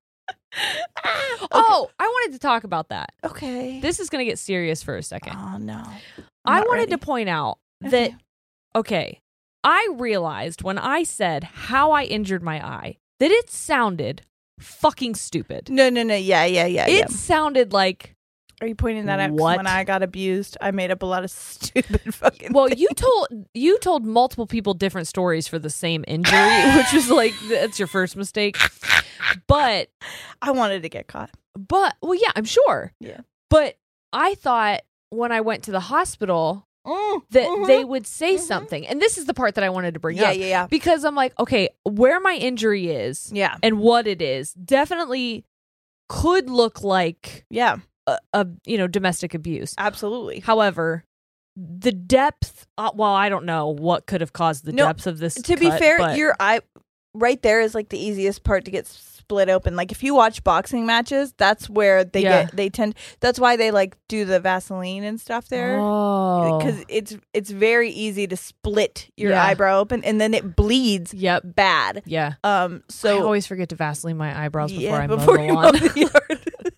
Oh, I wanted to talk about that. Okay. This is going to get serious for a second. Oh, no. I not wanted ready. to point out Okay. that, okay, I realized when I said how I injured my eye that it sounded fucking stupid. No, no, no. Yeah, yeah, yeah. It yeah. sounded like, Are you pointing that out? 'Cause What? When I got abused, I made up a lot of stupid fucking well, things. you told you told multiple people different stories for the same injury, which was like, that's your first mistake. But, I wanted to get caught. but, well, yeah, I'm sure. Yeah. But I thought when I went to the hospital Mm, that mhm. they would say Mhm. something. And this is the part that I wanted to bring Yeah, up. yeah, yeah. Because I'm like, okay, where my injury is Yeah. and what it is definitely could look like Yeah. a, a you know, domestic abuse. Absolutely. However, the depth, uh, well, I don't know what could have caused the No, depth of this. To be cut, fair, but- your eye right there is like the easiest part to get split open. Like if you watch boxing matches, that's where they Yeah. get they tend that's why they like do the Vaseline and stuff there. Oh. Because it's it's very easy to split your Yeah. eyebrow open and then it bleeds Yep. bad. Yeah. Um So I so always forget to Vaseline my eyebrows before yeah, I before mow the you lawn. mow the yard.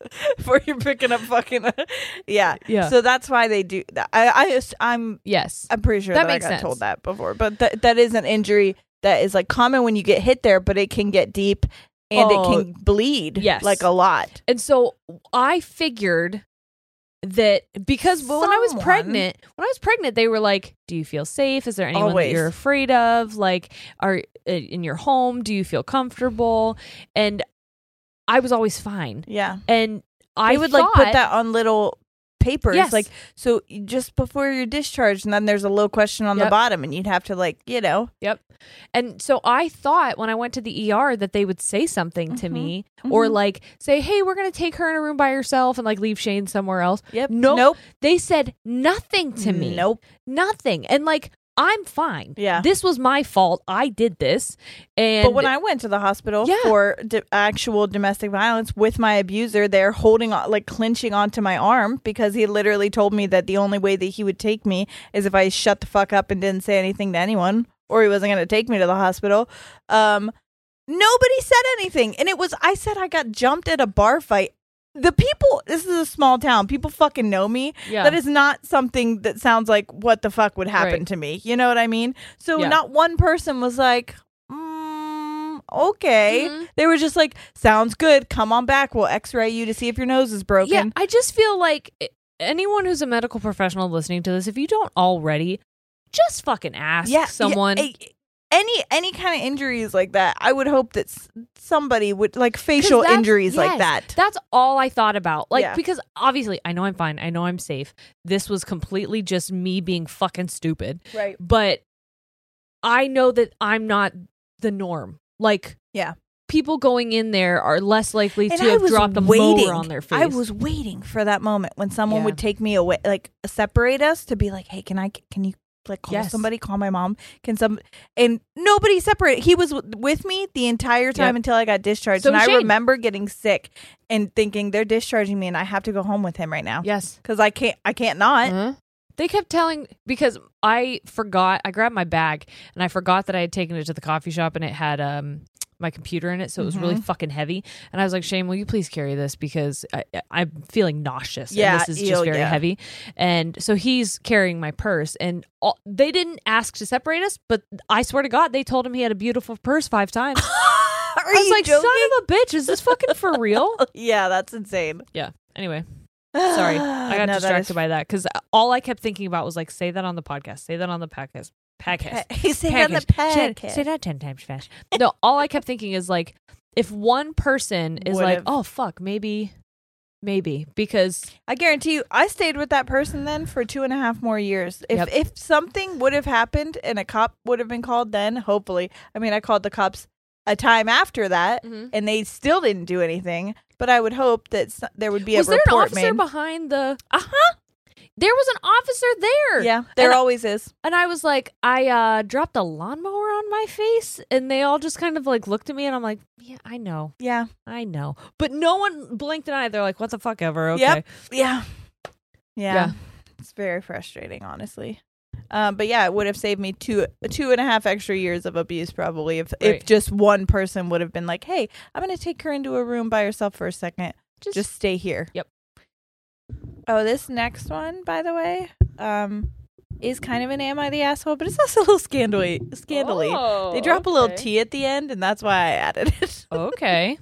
before you're picking up fucking. yeah, Yeah. So that's why they do that. I, I just, I'm, Yes. I'm pretty sure That that, makes I got sense. told that before. But th- that is an injury that is like common when you get hit there, but it can get deep and Oh, it can bleed. yes. like a lot. And so I figured that because when I was Someone- pregnant, when I was pregnant, they were like, "Do you feel safe? Is there anyone Always. that you're afraid of? Like, are uh, in your home? Do you feel comfortable?" And I was always fine. Yeah, And I I would like put thought- that on little papers, Yes. like so you- just before you're discharged, and then there's a little question on the Yep. bottom, and you'd have to like you know. Yep. And so I thought when I went to the E R that they would say something to Mhm. me or Mhm. like say, "Hey, we're going to take her in a room by herself and like leave Shane somewhere else." Yep. Nope. Nope. They said nothing to me. Nope. Nothing. And like, I'm fine. Yeah. This was my fault. I did this. And But when I went to the hospital Yeah. for d- actual domestic violence with my abuser, they're holding on, like clinching onto my arm because he literally told me that the only way that he would take me is if I shut the fuck up and didn't say anything to anyone, or he wasn't going to take me to the hospital. Um, nobody said anything. And it was, I said I got jumped at a bar fight. The people, this is a small town. People fucking know me. Yeah. That is not something that sounds like what the fuck would happen Right. to me. You know what I mean? So Yeah. not one person was like, mm, okay. Mhm. They were just like, sounds good. Come on back. We'll x-ray you to see if your nose is broken. yeah, I just feel like i- anyone who's a medical professional listening to this, if you don't already, just fucking ask Yeah, someone. yeah, a- any any kind of injuries like that, I would hope that s- somebody would like facial that's- injuries like yes, that. That's all I thought about. Like, Yeah. because obviously I know I'm fine. I know I'm safe. This was completely just me being fucking stupid. Right. But I know that I'm not the norm. Like, Yeah. people going in there are less likely And to I have was dropped a waiting. mower on their face. I was waiting for that moment when someone Yeah. would take me away, like separate us, to be like, "Hey, can I? Can you like call Yes. somebody? Call my mom? Can some?" And nobody separated. He was w- with me the entire time Yep. until I got discharged. So and I Shane. remember getting sick and thinking they're discharging me, and I have to go home with him right now. Yes. because I can't. I can't not. Uh-huh. They kept telling, because I forgot, I grabbed my bag and I forgot that I had taken it to the coffee shop and it had um my computer in it, so it was really Mhm. fucking heavy. And I was like, Shane, will you please carry this, because I, I'm feeling nauseous. Yeah, and this is ew, just very yeah. heavy. And so he's carrying my purse, and all, they didn't ask to separate us, but I swear to God, they told him he had a beautiful purse five times. Are I was you like, joking? son of a bitch, is this fucking for real? Yeah, that's insane. Yeah. Anyway. Sorry, I got No, that distracted is- by that because all I kept thinking about was like, say that on the podcast, say that on the podcast, podcast, He said on the Package. podcast. Say, say that ten times fast. No, all I kept thinking is like, if one person is like, Would've. oh fuck, maybe, maybe because I guarantee you, I stayed with that person then for two and a half more years. If Yep. if something would have happened and a cop would have been called, then hopefully, I mean, I called the cops a time after that, Mhm. and they still didn't do anything. But I would hope that s- there would be was a there an report officer made. behind the? Uh huh. There was an officer there. Yeah, there And I- always is. And I was like, I uh, dropped a lawnmower on my face, and they all just kind of like looked at me, and I'm like, yeah, I know. Yeah. I know. But no one blinked an eye. They're like, what the fuck ever. Okay. Yep. Yeah. Yeah. Yeah. It's very frustrating, honestly. Um, but yeah, it would have saved me two two and a half extra years of abuse probably if Right. if just one person would have been like, "Hey, I'm going to take her into a room by herself for a second. Just, Just stay here." Yep. Oh, this next one, by the way, um, is kind of an "Am I the Asshole?" but it's also a little scandally. Scandally. Oh, They drop a little okay. T at the end, and that's why I added it. Okay.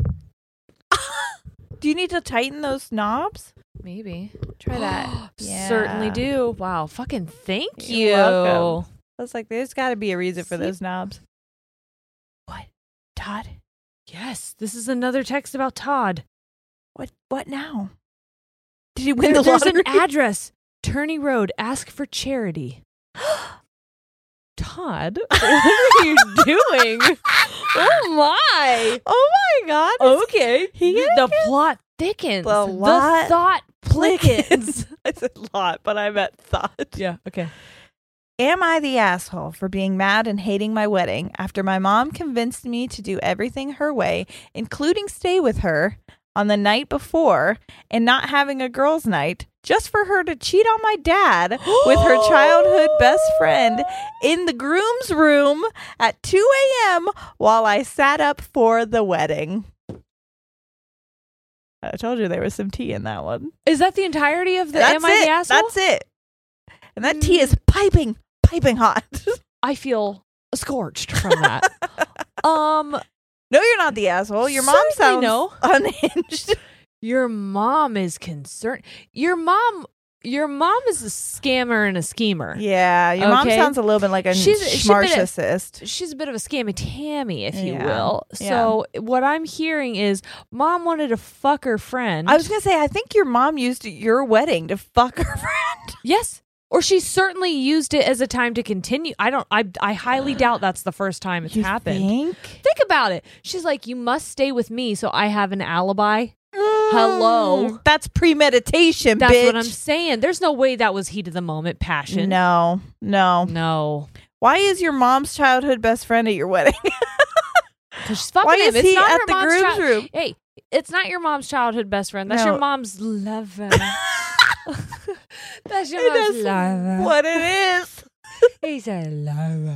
Do you need to tighten those knobs? Maybe. Try that. Yeah. Certainly do. Wow. Fucking thank you. You're welcome. I was like, there's got to be a reason for See- those knobs. What, Todd? Yes. This is another text about Todd. What? What now? Did he win There- the there's lottery? an address. Turney Road. Ask for charity. Todd, what are you doing? Oh my. Oh my God! Okay. He the gonna get- plot thickens. The lot thought plickens. I said lot, but I meant thought. Yeah. Okay. Am I the asshole for being mad and hating my wedding after my mom convinced me to do everything her way, including stay with her on the night before and not having a girls' night, just for her to cheat on my dad with her childhood best friend in the groom's room at two a.m. while I sat up for the wedding? Uh, I told you there was some tea in that one. Is that the entirety of the That's Am I it. the Asshole? That's it. And that tea is piping, piping hot. I feel scorched from that. um, No, you're not the asshole. Your mom Certainly sounds no. unhinged. Your mom is concerned. Your mom, your mom is a scammer and a schemer. Yeah, your mom Okay. sounds a little bit like a She's- she's been a- narcissist. She's a bit of a scammy Tammy, if you Yeah. will. So what I'm hearing is mom wanted to fuck her friend. I was gonna say, I think your mom used your wedding to fuck her friend. yes. Or she certainly used it as a time to continue. I don't I I highly doubt that's the first time it's You happened. think? Think about it. She's like, you must stay with me so I have an alibi. Hello. Mm, that's premeditation, That's bitch. what I'm saying. There's no way that was heat of the moment passion. No, no. No. Why is your mom's childhood best friend at your wedding? Because she's fucking Why him. is It's he not at her the mom's groom's child- room? Hey, it's not your mom's childhood best friend. That's No. your mom's lover. That's your It mom's is lover. what it is. He's a lover.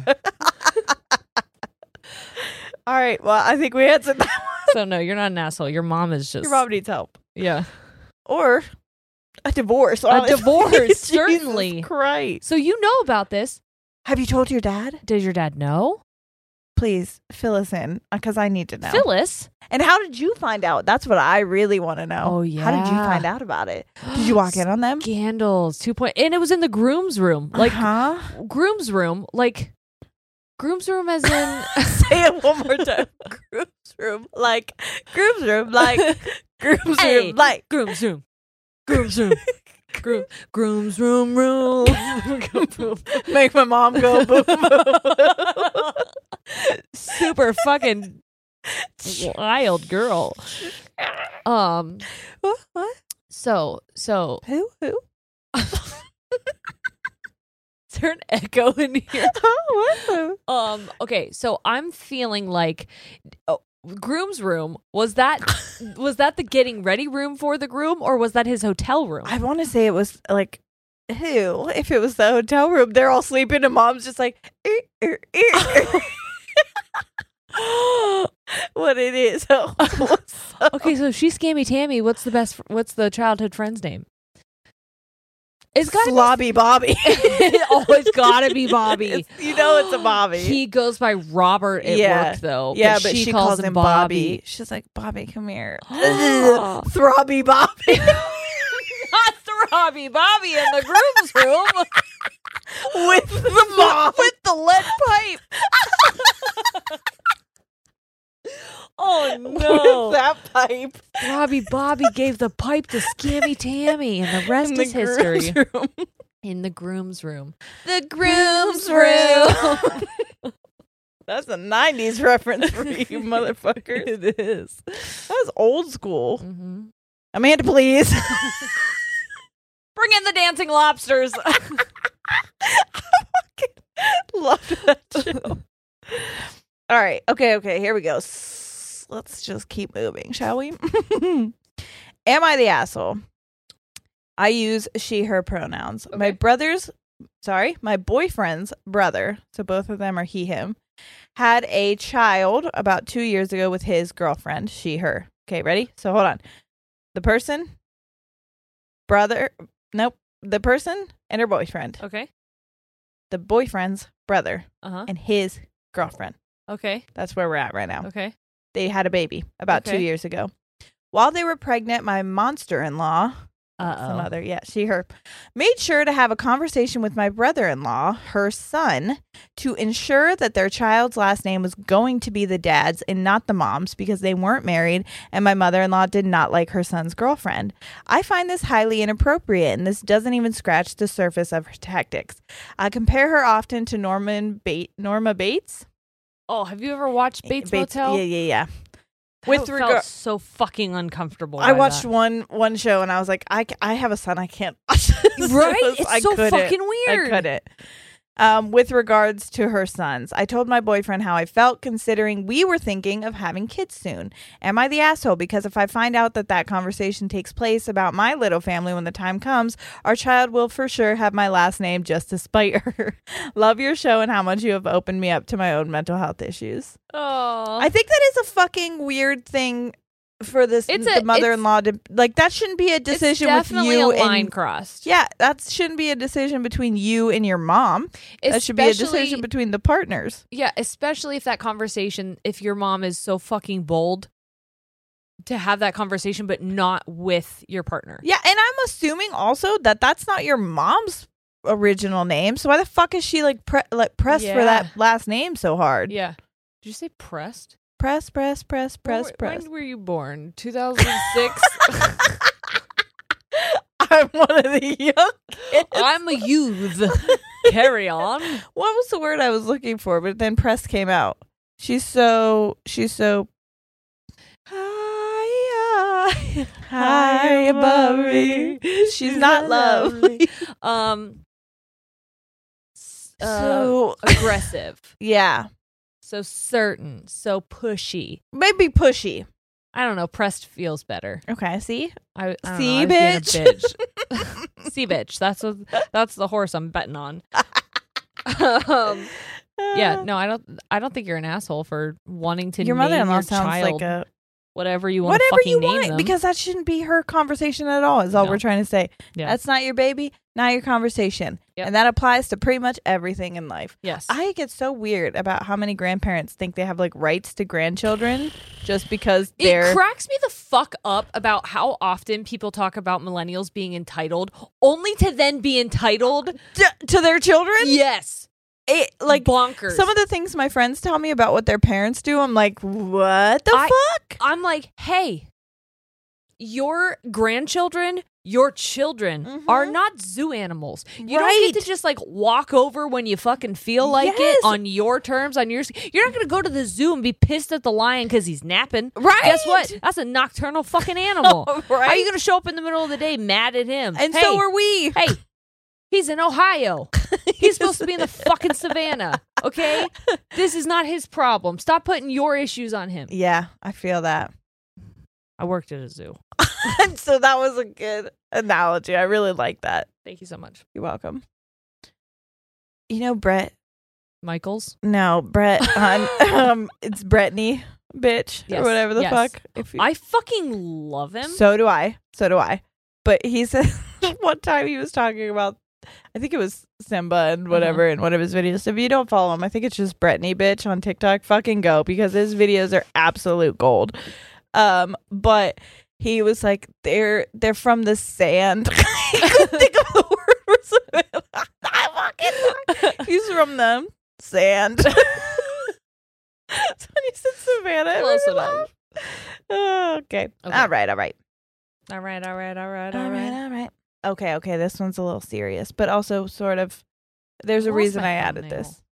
All right. Well, I think we answered that one. So no, you're not an asshole. Your mom is just Your mom needs help. yeah. Or a divorce. A honestly. divorce, Jesus certainly. Christ. So you know about this. Have you told your dad? Does your dad know? Please fill us in because I need to know. Phyllis. And how did you find out? That's what I really want to know. Oh, How did you yeah. find out about it? Did you walk in on them? Scandals. Two point and it was in the groom's room. Like huh? groom's room. Like groom's room as in Say it one more time. Groom's room. Like groom's room. Like groom's Hey. room. Like groom's room. Groom's room. Groom, groom's room room. make my mom go boom boom. Super fucking wild girl. Um What? What? so so Who? Who? is there an echo in here? Oh, what? Um okay, so I'm feeling like oh, groom's room was that was that the getting ready room for the groom or was that his hotel room? I want to say it was like who? If it was the hotel room, they're all sleeping and mom's just like "Er, er, er, er." what it is. Oh, so- Okay, so she's Scammy Tammy. What's the best? What's the childhood friend's name? It's got Slobby Bobby. oh, it's gotta be Bobby. It's- you know it's a Bobby. He goes by Robert at Yeah. work though. yeah, but she, calls, him Bobby. Bobby. She's like, Bobby, come here. Throbby Bobby. Not Throbby Bobby in the groom's room. With the mom. With the lead pipe. Oh no! With that pipe. Robbie Bobby gave the pipe to Scammy Tammy, and the rest In the is history. groom's room. In the groom's room. The groom's room. That's a nineties reference for you motherfuckers. It is. That was old school. Mm-hmm. Amanda, please. Bring in the dancing lobsters. Love that show. All right. Okay. Okay. Here we go. S- Let's just keep moving, shall we? Am I the asshole? I use she, her pronouns. My brother's, sorry, my boyfriend's brother, so both of them are he, him, had a child about two years ago with his girlfriend, she, her. Okay. Ready? So hold on. The person, brother, nope. The person and her boyfriend. Okay. The boyfriend's brother Uh huh. and his girlfriend. Okay. That's where we're at right now. Okay. They had a baby about two Okay. years ago. While they were pregnant, my monster-in-law, Uh some oh. other, yeah, she, her, made sure to have a conversation with my brother-in-law, her son, to ensure that their child's last name was going to be the dad's and not the mom's because they weren't married and my mother-in-law did not like her son's girlfriend. I find this highly inappropriate and this doesn't even scratch the surface of her tactics. I compare her often to Norman ba- Norma Bates. Oh, have you ever watched Bates, Motel? Yeah, yeah, yeah. That With felt regard- so fucking uncomfortable. I by watched that. one one show and I was like, I, ca- I have a son, I can't watch this. Right? It was- It's I so couldn't. fucking weird. I couldn't. Um, with regards to her sons, I told my boyfriend how I felt considering we were thinking of having kids soon. Am I the asshole? Because if I find out that that conversation takes place about my little family when the time comes, our child will for sure have my last name just to spite her. Love your show and how much you have opened me up to my own mental health issues. Oh. I think that is a fucking weird thing for this It's the a- mother-in-law to like that shouldn't be a decision it's with definitely you a line and crossed. yeah, that shouldn't be a decision between you and your mom. That should be a decision Especially- between the partners. Yeah, especially if that conversation, if your mom is so fucking bold to have that conversation, but not with your partner. Yeah, and I'm assuming also that that's not your mom's original name. So why the fuck is she like pre- like pressed for Yeah. that last name so hard? Yeah. Did you say pressed? Press, press, press, press, when, press. When were you born? two thousand six? I'm one of the young kids. I'm a youth. Carry on. What was the word I was looking for? But then press came out. She's so she's so high, high, high above me. She's not lovely. Um. s- uh, So aggressive. yeah, So certain. So pushy. maybe pushy. I don't know. Pressed feels better. Okay, see, I, I don't See, know, I was being a bitch? bitch. See, bitch. That's what. That's the horse I'm betting on. um, yeah. No, I don't. I don't think you're an asshole for wanting to. Your name mother-in-law your sounds child like a whatever you want. whatever to fucking you name want them. because that shouldn't be her conversation at all. Is all No. we're trying to say. Yeah. That's not your baby, not your conversation, Yep. and that applies to pretty much everything in life. yes. I get so weird about how many grandparents think they have like rights to grandchildren just because they're It cracks me the fuck up about how often people talk about millennials being entitled, only to then be entitled. to, to their children. Yes, It, like bonkers. some of the things my friends tell me about what their parents do, I'm like, what the I- fuck? I'm like, hey, your grandchildren, your children Mhm. are not zoo animals. You Right. don't get to just like walk over when you fucking feel like Yes. it on your terms, on your. You're not gonna go to the zoo and be pissed at the lion because he's napping. Right. Guess what? That's a nocturnal fucking animal. Right. How are you gonna show up in the middle of the day mad at him? And Hey, so are we. Hey, he's in Ohio. He's supposed to be in the fucking savannah. Okay, this is not his problem. Stop putting your issues on him. Yeah, I feel that. I worked at a zoo. And so that was a good analogy. I really like that. Thank you so much, You're welcome. You know, Brett. Michaels. No, Brett. On, um, it's Brittany, bitch, Yes, or whatever the yes. fuck. If you, I fucking love him. So do I. So do I. But he said one time he was talking about, I think it was Simba and whatever in one of his videos. If you don't follow him, I think it's just Brittany bitch on TikTok. Fucking go, because his videos are absolute gold. Um, but he was like, they're they're from the sand. He couldn't think of the word for Savannah. I fucking he's from the sand. So when he said Savannah, it Close made me enough. laugh. Oh, okay. Okay. All right. All right. All right, all right, all right, All all right, right. all right. Okay, okay. This one's a little serious, but also sort of. There's a Lost reason my I added thumbnail. this.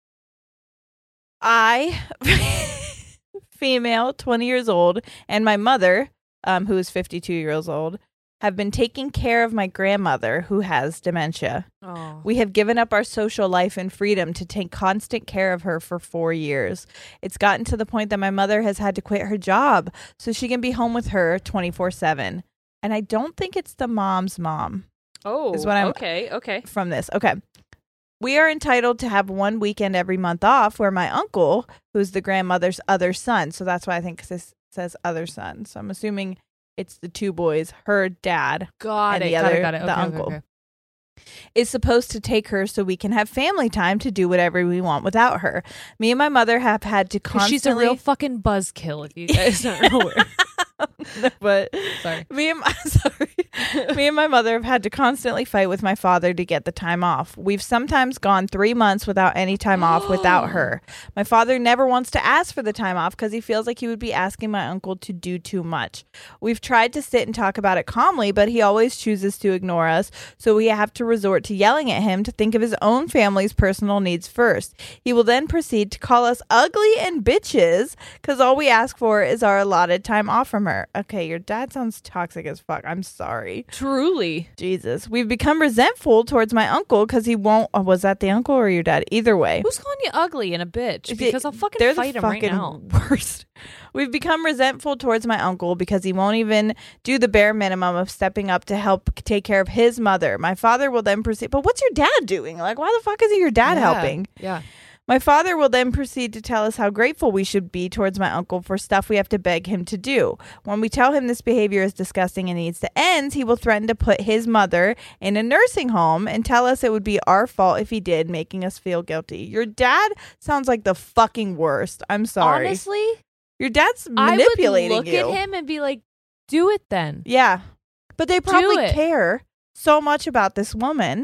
I, female, twenty years old, and my mother, um, who is fifty-two years old, have been taking care of my grandmother who has dementia. Oh. We have given up our social life and freedom to take constant care of her for four years. It's gotten to the point that my mother has had to quit her job so she can be home with her twenty-four seven. And I don't think it's the mom's mom Oh, is what I'm- okay, okay. from this. Okay. We are entitled to have one weekend every month off where my uncle, who's the grandmother's other son, so that's why I think this says other son. So I'm assuming it's the two boys, her dad, Got And it, the got other- it, got it. the Okay, okay, uncle. okay. is supposed to take her so we can have family time to do whatever we want without her. Me and my mother have had to 'Cause constantly... she's a real fucking buzzkill, if you guys aren't aware. but Sorry. me and my sorry, me and my mother have had to constantly fight with my father to get the time off. We've sometimes gone three months without any time off without her. My father never wants to ask for the time off because he feels like he would be asking my uncle to do too much. We've tried to sit and talk about it calmly, but he always chooses to ignore us, so we have to resort to yelling at him to think of his own family's personal needs first. He will then proceed to call us ugly and bitches because all we ask for is our allotted time off from her. Okay, your dad sounds toxic as fuck. I'm sorry. Truly. Jesus. We've become resentful towards my uncle because he won't. Oh, was that the uncle or your dad? Either way. Who's calling you ugly and a bitch? Because I'll fucking They're fight the him right fucking now. worst. We've become resentful towards my uncle because he won't even do the bare minimum of stepping up to help take care of his mother. My father will then proceed. But what's your dad doing? Like, why the fuck isn't your dad Yeah, helping? Yeah. My father will then proceed to tell us how grateful we should be towards my uncle for stuff we have to beg him to do. When we tell him this behavior is disgusting and needs to end, he will threaten to put his mother in a nursing home and tell us it would be our fault if he did, making us feel guilty. Your dad sounds like the fucking worst. I'm sorry. Honestly, your dad's manipulating I would look you. at him and be like, do it then. Yeah. But they probably it. care so much about this woman.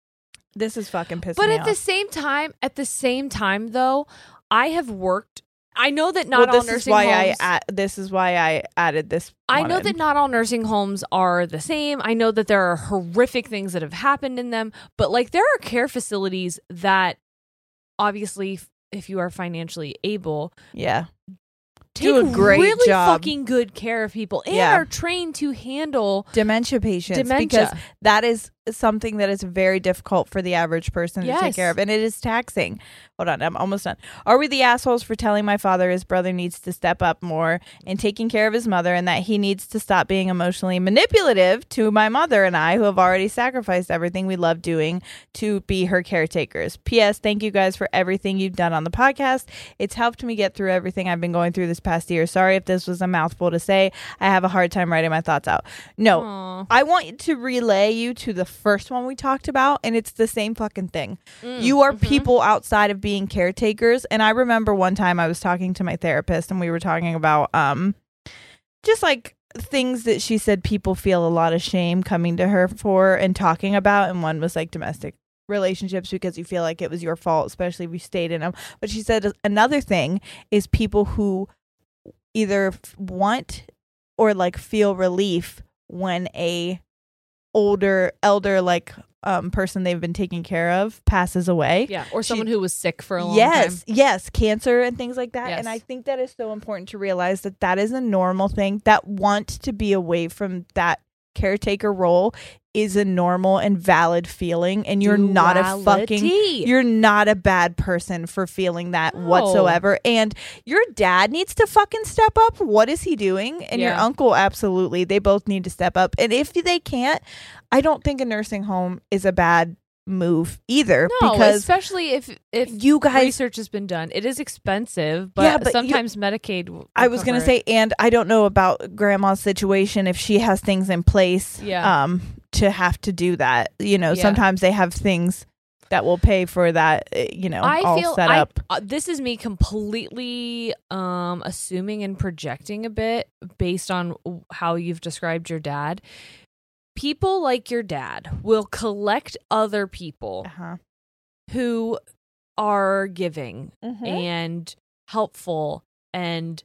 This is fucking pissing But me at off. the same time, at the same time, though, I have worked. I know that not well, all this nursing is why homes. I add, this is why I added this. I one know in. that not all nursing homes are the same. I know that there are horrific things that have happened in them, but like there are care facilities that, obviously, f- if you are financially able, Yeah. take Do a great really job. fucking good care of people and Yeah. are trained to handle Dementia patients, dementia. because that is something that is very difficult for the average person to take Yes. care of, and it is taxing. Hold on, I'm almost done. Are we the assholes for telling my father his brother needs to step up more in taking care of his mother, and that he needs to stop being emotionally manipulative to my mother and I, who have already sacrificed everything we love doing to be her caretakers? P S. Thank you guys for everything you've done on the podcast. It's helped me get through everything I've been going through this past year. Sorry if this was a mouthful to say. I have a hard time writing my thoughts out. No, Aw. I want to relay you to the first one we talked about, and it's the same fucking thing. Mm, You are mhm. people outside of being caretakers. And I remember one time I was talking to my therapist, and we were talking about um just like things that she said people feel a lot of shame coming to her for and talking about, and one was like domestic relationships, because you feel like it was your fault, especially if you stayed in them. But she said another thing is people who either f- want or like feel relief when a older elder like um person they've been taking care of passes away. Yeah, or She- someone who was sick for a long yes time. yes cancer and things like that. Yes. And I think that is so important to realize that that is a normal thing. That want to be away from that caretaker role is a normal and valid feeling, and you're not a fucking Duality. you're not a bad person for feeling that No. whatsoever. And your dad needs to fucking step up. What is he doing? And your Yeah. uncle, absolutely. They both need to step up. And if they can't, I don't think a nursing home is a bad move either. No, because especially if if you guys research has been done. It is expensive, but, Yeah, but you- sometimes Medicaid. will I was going to cover it. say, and I don't know about grandma's situation, if she has things in place Yeah. um, to have to do that. You know, Yeah. sometimes they have things that will pay for that, uh, you know, I all feel set I, up. uh, this is me completely um, assuming and projecting a bit based on w- how you've described your dad. People like your dad will collect other people Uh-huh. who are giving Mhm. and helpful and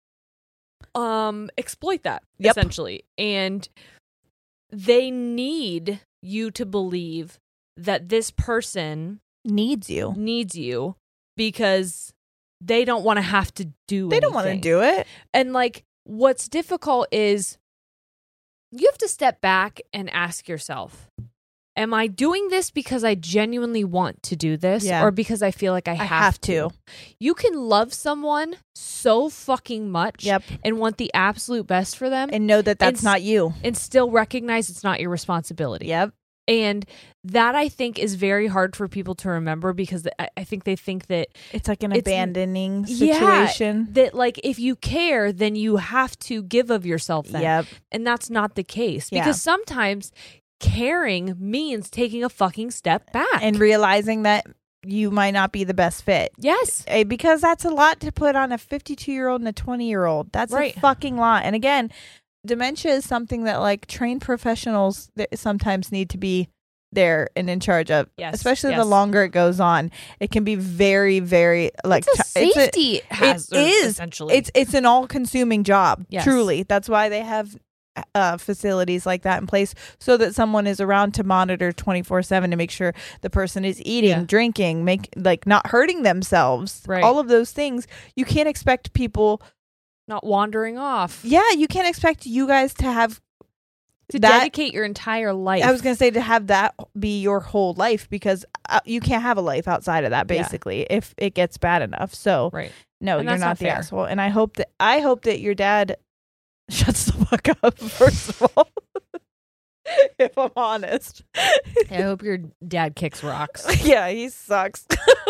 um exploit that Yep. essentially. And they need you to believe that this person Needs you. needs you because they don't want to have to do They don't want to anything. do it. And like what's difficult is you have to step back and ask yourself, am I doing this because I genuinely want to do this Yeah. or because I feel like I, I have, have to? to. You can love someone so fucking much Yep. and want the absolute best for them and, And know that that's s- not you. still recognize it's not your responsibility. Yep. And that I think is very hard for people to remember because I, I think they think that It's like an It's- abandoning Yeah, situation. that like if you care, then you have to give of yourself then. Yep. And that's not the case Yeah. because sometimes caring means taking a fucking step back. And realizing that you might not be the best fit. yes. Eh, Because that's a lot to put on a fifty-two year old and a twenty year old. That's Right. a fucking lot. And again, dementia is something that like trained professionals th- sometimes need to be there and in charge of. Yes, Especially the yes. longer it goes on, it can be very, very like It's a t- safety hazard, is. essentially. It's it's an all consuming job. Yes. Truly, that's why they have uh, facilities like that in place so that someone is around to monitor twenty-four seven to make sure the person is eating, Yeah. drinking, make like not hurting themselves. Right. All of those things. You can't expect people. not wandering off. Yeah, you can't expect you guys to have To that- dedicate your entire life. I was going to say to have that be your whole life, because uh, you can't have a life outside of that, Yeah. basically, if it gets bad enough. So Right. no, And you're that's not, not the fair. asshole. And I hope that I hope that your dad shuts the fuck up, first of all. if I'm honest. I hope your dad kicks rocks. Yeah, he sucks.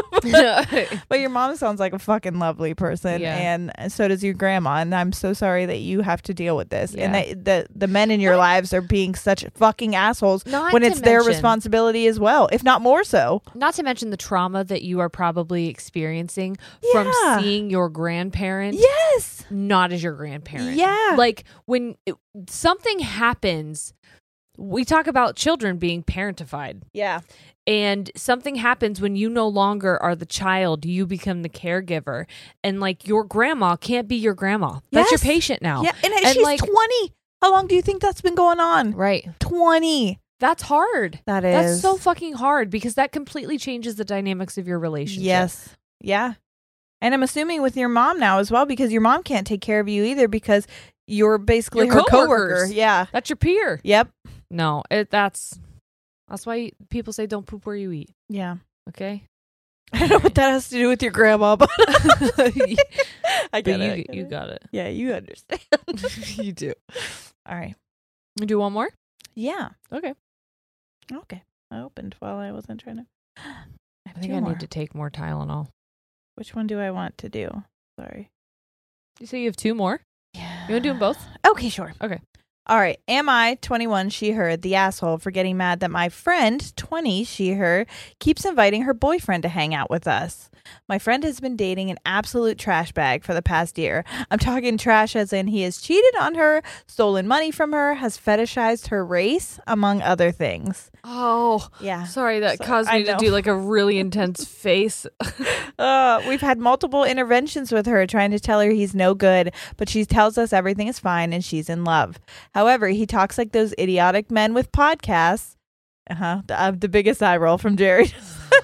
but, but your mom sounds like a fucking lovely person, Yeah. and so does your grandma. And I'm so sorry that you have to deal with this. Yeah. And that the the men in your lives are being such fucking assholes Not when to it's their mention- responsibility as well, if not more so. Not to mention the trauma that you are probably experiencing from Yeah. seeing your grandparent Yes. not as your grandparent. Yeah. Like when it, something happens, we talk about children being parentified. Yeah. And something happens when you no longer are the child, you become the caregiver. And like your grandma can't be your grandma. That's your Yes. patient now. Yeah. And, And, she's like- twenty. How long do you think that's been going on? Right. twenty. That's hard. That is. That's so fucking hard because that completely changes the dynamics of your relationship. Yes. Yeah. And I'm assuming with your mom now as well, because your mom can't take care of you either because you're basically Your her coworker. coworkers. Yeah. That's your peer. Yep. No, it, that's that's why people say don't poop where you eat. Yeah. Okay. I don't know what that has to do with your grandma, but I But get you, it. you got it. Yeah, you understand. You do. All right. You do one more? Yeah. Okay. Okay. I opened while I wasn't trying to. I, I have think two I more. need to take more Tylenol. Which one do I want to do? Sorry. You say you have two more? Yeah. You want to do them both? Okay, sure. Okay. All right. Am I, twenty-one, she, her, the asshole for getting mad that my friend, twenty, she, her, keeps inviting her boyfriend to hang out with us? My friend has been dating an absolute trash bag for the past year. I'm talking trash as in he has cheated on her, stolen money from her, has fetishized her race, among other things. Oh, Yeah. sorry. That So- caused I me to know. do like a really intense face. Uh, we've had multiple interventions with her trying to tell her he's no good, but she tells us everything is fine and she's in love. However, he talks like those idiotic men with podcasts. Uh-huh. The, uh, the biggest eye roll from Jerry.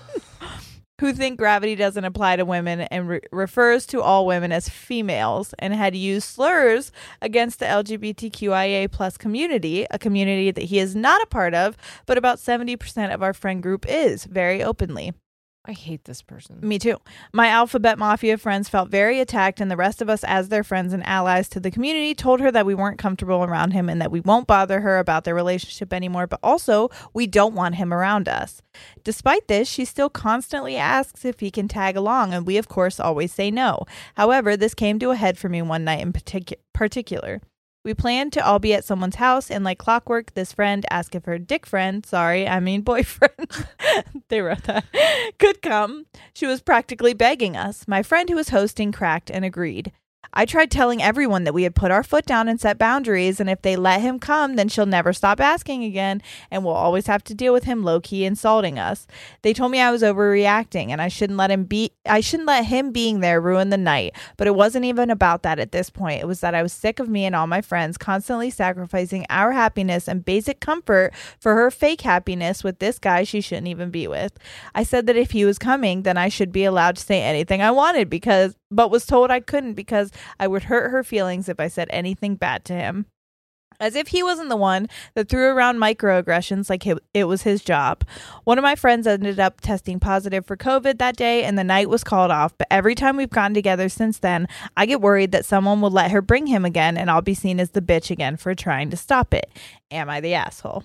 Who think gravity doesn't apply to women and re- refers to all women as females and had used slurs against the L G B T Q I A plus community, a community that he is not a part of, but about seventy percent of our friend group is, very openly. I hate this person. Me too. My Alphabet Mafia friends felt very attacked, and the rest of us, as their friends and allies to the community, told her that we weren't comfortable around him and that we won't bother her about their relationship anymore, but also we don't want him around us. Despite this, she still constantly asks if he can tag along, and we, of course, always say no. However, this came to a head for me one night in partic- particular. We planned to all be at someone's house, and like clockwork, this friend asked if her dick friend, sorry, I mean boyfriend, they wrote that, could come. She was practically begging us. My friend who was hosting cracked and agreed. I tried telling everyone that we had put our foot down and set boundaries, and if they let him come, then she'll never stop asking again, and we'll always have to deal with him low-key insulting us. They told me I was overreacting, and I shouldn't let him be. I shouldn't let him being there ruin the night. But it wasn't even about that at this point. It was that I was sick of me and all my friends constantly sacrificing our happiness and basic comfort for her fake happiness with this guy she shouldn't even be with. I said that if he was coming, then I should be allowed to say anything I wanted, because, but was told I couldn't because I would hurt her feelings if I said anything bad to him. As if he wasn't the one that threw around microaggressions like it was his job. One of my friends ended up testing positive for COVID that day, and the night was called off. But every time we've gotten together since then, I get worried that someone will let her bring him again, and I'll be seen as the bitch again for trying to stop it. Am I the asshole?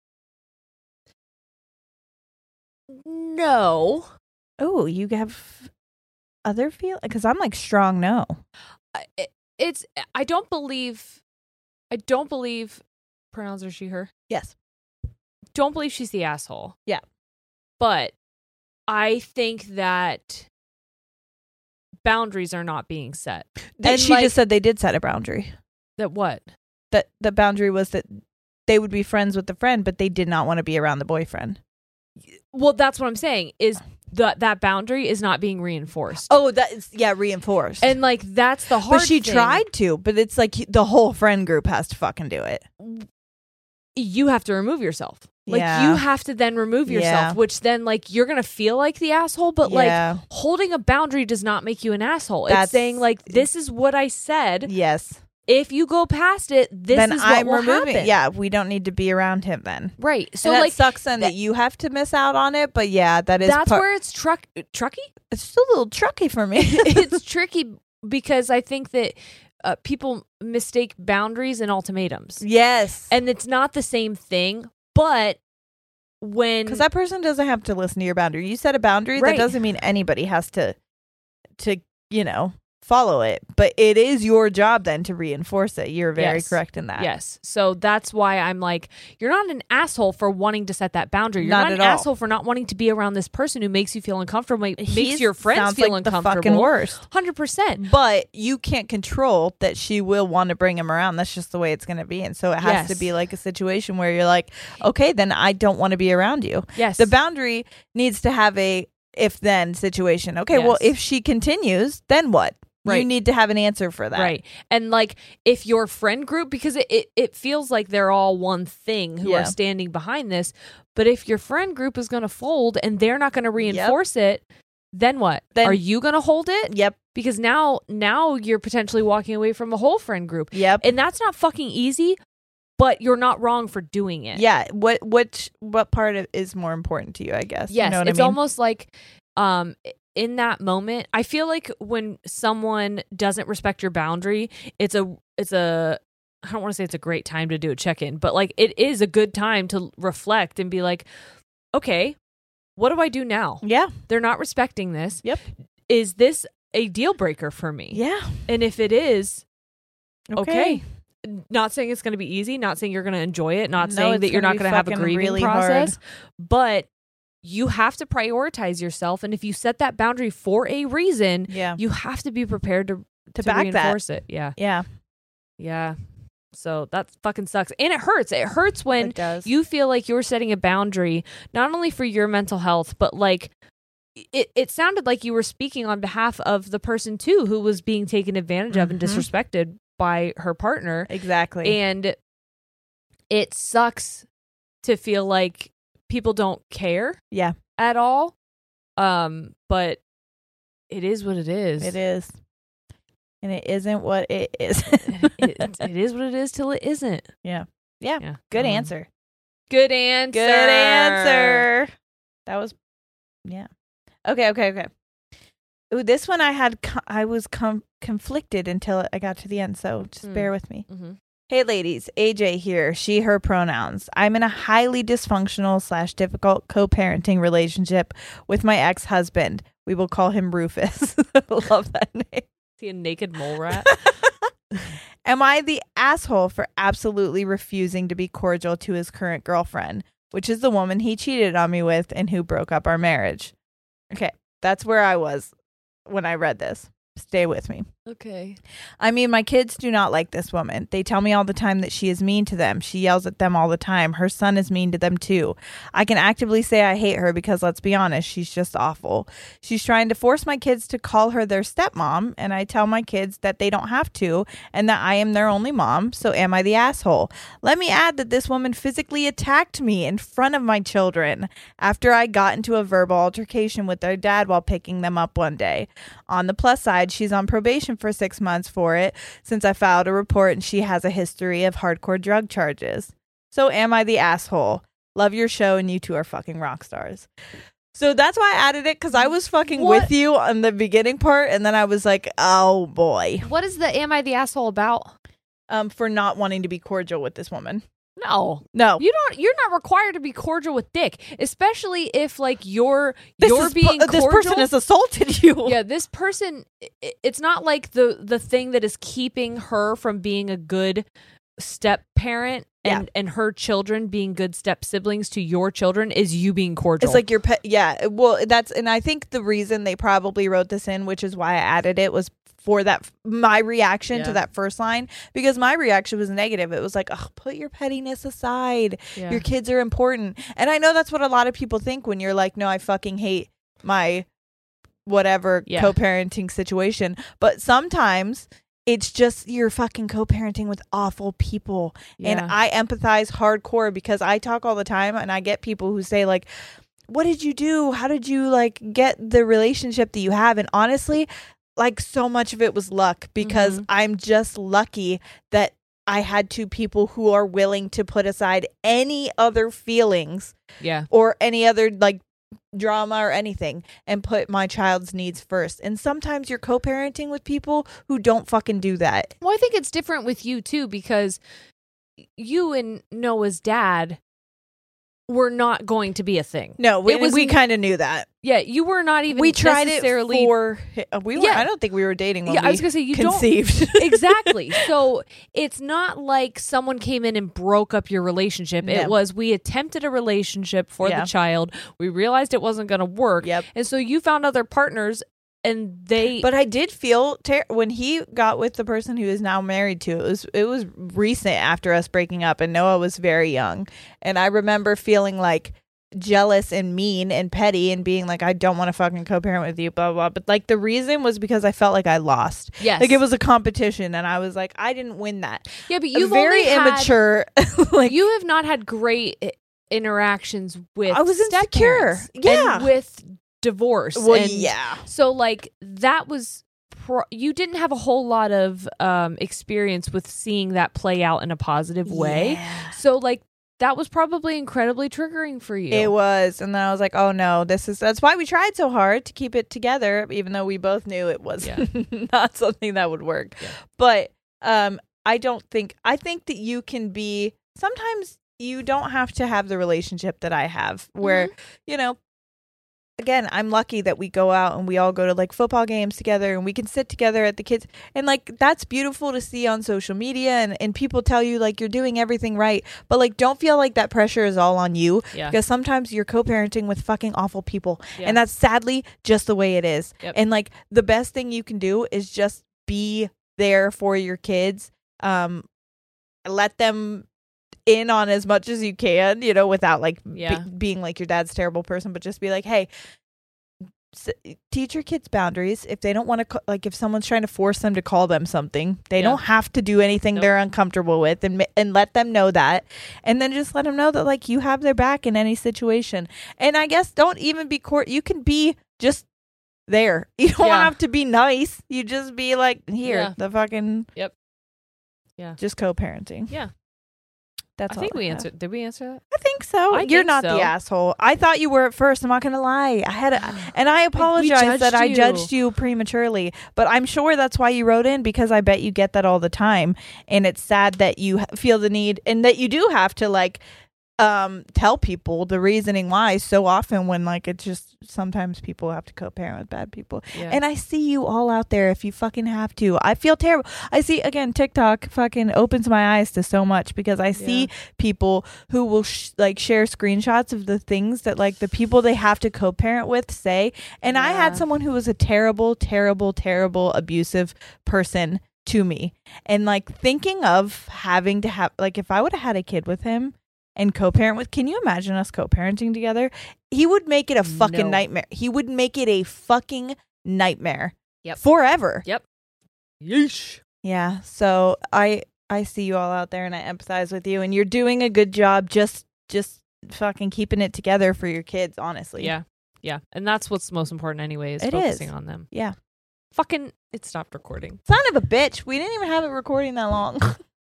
No. Oh, you have other feel? Because I'm like strong no. I- It's, I don't believe, I don't believe, pronouns are she, her? Yes. Don't believe she's the asshole. Yeah. But I think that boundaries are not being set. And she like- just said they did set a boundary. That what? That the boundary was that they would be friends with the friend, but they did not want to be around the boyfriend. Well, that's what I'm saying is that that boundary is not being reinforced. Oh, that is, yeah, reinforced. And like, that's the hard but she thing. tried to, but it's like the whole friend group has to fucking do it. You have to remove yourself. Like Yeah. you have to then remove yourself, Yeah. which then like you're going to feel like the asshole, but Yeah. like holding a boundary does not make you an asshole. That's- It's saying like, this is what I said. Yes. If you go past it, this then is what I'm will removing. happen. Yeah, we don't need to be around him then. Right. So So that like sucks then that, that- you have to miss out on it. But yeah, that is that's part- where it's truck trucky. it's still a little tricky for me. It's tricky because I think that uh, people mistake boundaries and ultimatums. Yes. And it's not the same thing, But when Because that person doesn't have to listen to your boundary. You set a boundary. Right. That doesn't mean anybody has to, to you know, follow it. But it is your job then to reinforce it. You're very Yes. correct in that. Yes. So that's why I'm like, you're not an asshole for wanting to set that boundary. You're Not not, at an all. asshole for not wanting to be around this person who makes you feel uncomfortable, ma- makes He's- your friends sounds feel like the uncomfortable. fucking worst. one hundred percent. But you can't control that she will want to bring him around. That's just the way it's going to be. And so it has Yes. to be like a situation where you're like, okay, then I don't want to be around you. Yes. The boundary needs to have a if then situation. Okay, well, Yes. if she continues, then what? You Right. need to have an answer for that. Right. And like if your friend group, because it, it, it feels like they're all one thing who Yeah. are standing behind this. But if your friend group is going to fold and they're not going to reinforce it, then what? Then- are you going to hold it? Yep. Because now, now you're potentially walking away from a whole friend group. Yep. And that's not fucking easy, but you're not wrong for doing it. Yeah. What which what part of, is more important to you, I guess? Yes. You know what It's I mean? almost like um in that moment, I feel like when someone doesn't respect your boundary, it's a it's a I don't want to say it's a great time to do a check-in, but like it is a good time to reflect and be like, okay, what do I do now? Yeah. They're not respecting this. Yep. Is this a deal breaker for me? Yeah. And if it is, Okay. okay. Not saying it's going to be easy, not saying you're going to enjoy it, not No, saying it's that you're gonna not be going to have a fucking grieving really process, but you have to prioritize yourself. And if you set that boundary for a reason, Yeah. you have to be prepared to, To to back that. reinforce it. Yeah. Yeah. Yeah. So that fucking sucks. And it hurts. It hurts when It does. you feel like you're setting a boundary, not only for your mental health, but like it, it sounded like you were speaking on behalf of the person too who was being taken advantage of and Mhm. disrespected by her partner. Exactly. And it sucks to feel like people don't care yeah. at all. Um, but it is what it is. It is. And it isn't what it is. it, it is what it is till it isn't. yeah. Yeah. Yeah. Good Um, answer. Good answer. Good answer. That was, yeah. Okay, okay, okay. Ooh, this one I had, co- I was com- conflicted until I got to the end, so just Hmm. bear with me. Mm-hmm. Hey, ladies, A J here, she, her pronouns. I'm in a highly dysfunctional slash difficult co-parenting relationship with my ex-husband. We will call him Rufus. Love that name. Is he a naked mole rat? Am I the asshole for absolutely refusing to be cordial to his current girlfriend, which is the woman he cheated on me with and who broke up our marriage? Okay, that's where I was when I read this. Stay with me. Okay. I mean, my kids do not like this woman. They tell me all the time that she is mean to them. She yells at them all the time. Her son is mean to them too. I can actively say I hate her because, let's be honest, she's just awful. She's trying to force my kids to call her their stepmom, and I tell my kids that they don't have to and that I am their only mom. So am I the asshole? Let me add that this woman physically attacked me in front of my children after I got into a verbal altercation with their dad while picking them up one day. On the plus side, she's on probation for six months for it since I filed a report and she has a history of hardcore drug charges. So am I the asshole? Love your show and you two are fucking rock stars. So that's why I added it, because I was fucking What? with you on the beginning part and then I was like, oh boy. What is the am I the asshole about? Um, for not wanting to be cordial with this woman. No. No. You don't you're not required to be cordial with Dick, especially if like you're This you're is- being this cordial. person has assaulted you. Yeah, this person i- it's not like the the thing that is keeping her from being a good step parent and and her children being good step siblings to your children is you being cordial. It's like your pet. Yeah. Well, that's, and I think the reason they probably wrote this in, which is why I added it, was for that, my reaction Yeah. to that first line, because my reaction was negative. It was like, oh, put your pettiness aside. Yeah. Your kids are important. And I know that's what a lot of people think when you're like, no, I fucking hate my whatever Yeah. co-parenting situation. But sometimes it's just you're fucking co-parenting with awful people. And Yeah. I empathize hardcore because I talk all the time and I get people who say like, what did you do? How did you like get the relationship that you have? And honestly, like so much of it was luck, because Mhm. I'm just lucky that I had two people who are willing to put aside any other feelings yeah. or any other like drama or anything and put my child's needs first. And sometimes you're co-parenting with people who don't fucking do that. Well, I think it's different with you too, because you and Noah's dad were not going to be a thing. No, we, It was- we kind of knew that. Yeah, you were not even We tried necessarily it for. We were. Yeah. I don't think we were dating when Yeah, we I was gonna say you conceived. don't exactly. So it's not like someone came in and broke up your relationship. No. It was we attempted a relationship for Yeah. the child. We realized it wasn't going to work. Yep. And so you found other partners, and they. But I did feel ter- when he got with the person who is now married to. It was it was recent after us breaking up, and Noah was very young, and I remember feeling like jealous and mean and petty and being like, I don't want to fucking co-parent with you, blah, blah, blah. But like the reason was because I felt like I lost. Yes. Like it was a competition, and I was like, I didn't win that. yeah, but you've very only had- immature. like you have not had great i- interactions with. I was insecure. step-parents Yeah. and with divorce. well, and yeah. So like that was. Pro- you didn't have a whole lot of um, experience with seeing that play out in a positive way. Yeah. So like that was probably incredibly triggering for you. It was, and then I was like, "Oh no, this is." That's why we tried so hard to keep it together, even though we both knew it was not something that would work. Yeah. But um, I don't think. I think that you can be. Sometimes you don't have to have the relationship that I have, where you know. Again, I'm lucky that we go out and we all go to like football games together, and we can sit together at the kids, and like that's beautiful to see on social media, and, and people tell you like you're doing everything right, but like don't feel like that pressure is all on you, Yeah. because sometimes you're co-parenting with fucking awful people, Yeah. and that's sadly just the way it is. Yep. And like the best thing you can do is just be there for your kids, um let them in on as much as you can, you know, without like Yeah. be- being like your dad's terrible person, but just be like, hey, s- teach your kids boundaries. If they don't want to, ca- like if someone's trying to force them to call them something, they Yeah. don't have to do anything Nope. they're uncomfortable with, and ma- and let them know that, and then just let them know that like you have their back in any situation. And I guess don't even be court. You can be just there. You don't Yeah. have to be nice. You just be like, here, Yeah. the fucking Yep. Yeah. just co-parenting. Yeah. That's I think all we have. answered. Did we answer that? I think so. I You're think not so. the asshole. I thought you were at first. I'm not gonna lie. I had, a, and I apologize judged that I you. judged you prematurely. But I'm sure that's why you wrote in, because I bet you get that all the time, and it's sad that you ha- feel the need and that you do have to like um tell people the reasoning why so often, when like it's just sometimes people have to co-parent with bad people. Yeah. And I see you all out there if you fucking have to. I feel terrible. I see, again, TikTok fucking opens my eyes to so much, because I see Yeah. people who will sh- like share screenshots of the things that like the people they have to co-parent with say. And I had Yeah. someone who was a terrible, terrible, terrible abusive person to me. And like thinking of having to have, like if I would have had a kid with him and co-parent with, can you imagine us co-parenting together? He would make it a fucking No. nightmare. He would make it a fucking nightmare. Yep. Forever. Yep. Yeesh. Yeah. So I I see you all out there, and I empathize with you, and you're doing a good job just just fucking keeping it together for your kids, honestly. Yeah. Yeah. And that's what's most important anyway, is It focusing is. on them. Yeah. Fucking it stopped recording. Son of a bitch. We didn't even have it recording that long.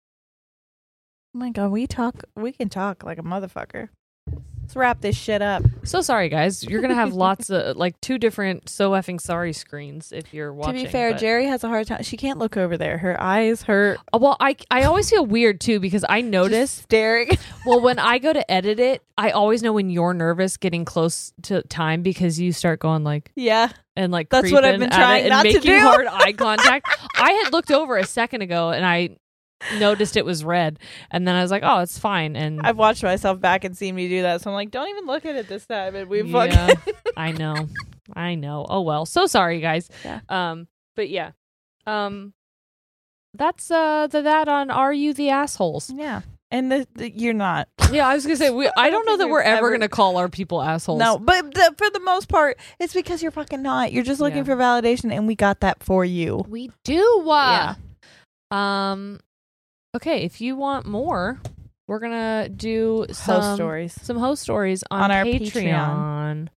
Oh my god, we talk we can talk like a motherfucker. Let's wrap this shit up. So sorry guys. You're gonna have lots of like two different so effing sorry screens if you're watching. to be fair, but- Jerry has a hard time. She can't look over there. Her eyes hurt. Uh, Well, I I always feel weird too because I notice Just staring. well when I go to edit it, I always know when you're nervous getting close to time because you start going like Yeah. and like That's what I've creeping been at trying it and not to making do. hard eye contact. I had looked over a second ago and I noticed it was red, and then I was like, "Oh, it's fine." And I've watched myself back and seen me do that, so I'm like, don't even look at it this time. And we yeah, fucking I know, I know. Oh well, so sorry, guys. Yeah. Um, but yeah, um, that's uh the that on Are You the Assholes? yeah. And the, the, you're not. Yeah, I was gonna say we. I don't know think that we've we're ever ever- gonna call our people assholes. No, but the, for the most part, it's because you're fucking not. You're just looking Yeah. for validation, and we got that for you. we do. Yeah. Uh, um. Okay, if you want more, we're gonna do some Host stories. some host stories on, On our Patreon.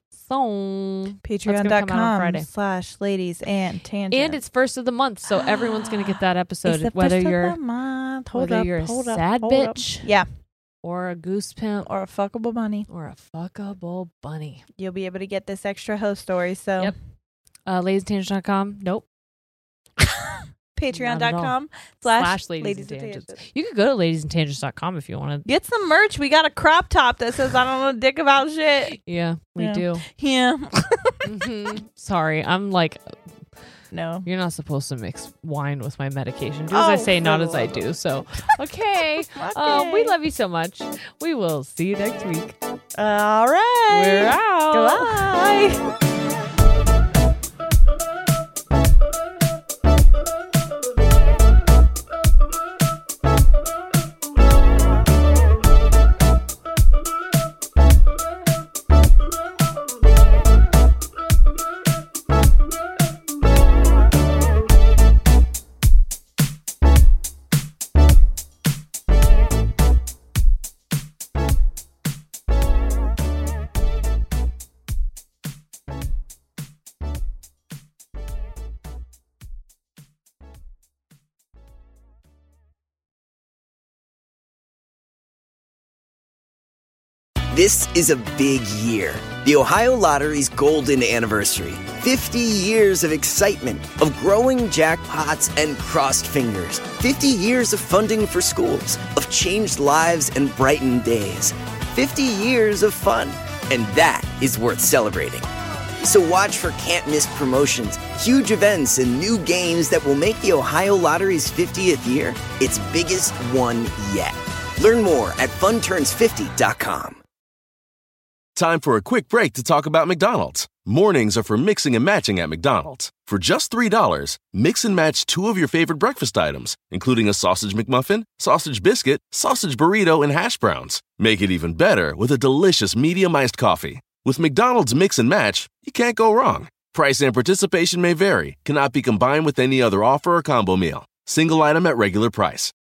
So that's Patreon gonna dot come out on Friday. com slash ladies and tangent. and it's first of the month, so everyone's gonna get that episode. It's the whether first of you're the month. Hold whether up, you're a hold up, sad hold up. bitch. Yeah, or a goose pimp or a fuckable bunny. or a fuckable bunny. You'll be able to get this extra host story. So Yep. Uh, ladies and tangent dot com. Nope. Patreon.com slash, slash ladies, ladies and and tangents. tangents. You could go to ladies and tangents dot com if you want to. Get some merch. We got a crop top that says I don't know dick about shit. Yeah, we Yeah. do. Yeah. Mhm. Sorry, I'm like, No. you're not supposed to mix wine with my medication. Do as I Oh, say, not for as I the do. So, okay. Um, we Okay. love you so much. We will see you next week. All right. We're out. Goodbye. This is a big year. The Ohio Lottery's golden anniversary. fifty years of excitement, of growing jackpots and crossed fingers. fifty years of funding for schools, of changed lives and brightened days. fifty years of fun. And that is worth celebrating. So watch for can't-miss promotions, huge events, and new games that will make the Ohio Lottery's fiftieth year its biggest one yet. Learn more at fun turns fifty dot com. Time for a quick break to talk about McDonald's. Mornings are for mixing and matching at McDonald's. For just three dollars, mix and match two of your favorite breakfast items, including a sausage McMuffin, sausage biscuit, sausage burrito, and hash browns. Make it even better with a delicious medium iced coffee. With McDonald's Mix and Match, you can't go wrong. Price and participation may vary, cannot be combined with any other offer or combo meal. Single item at regular price.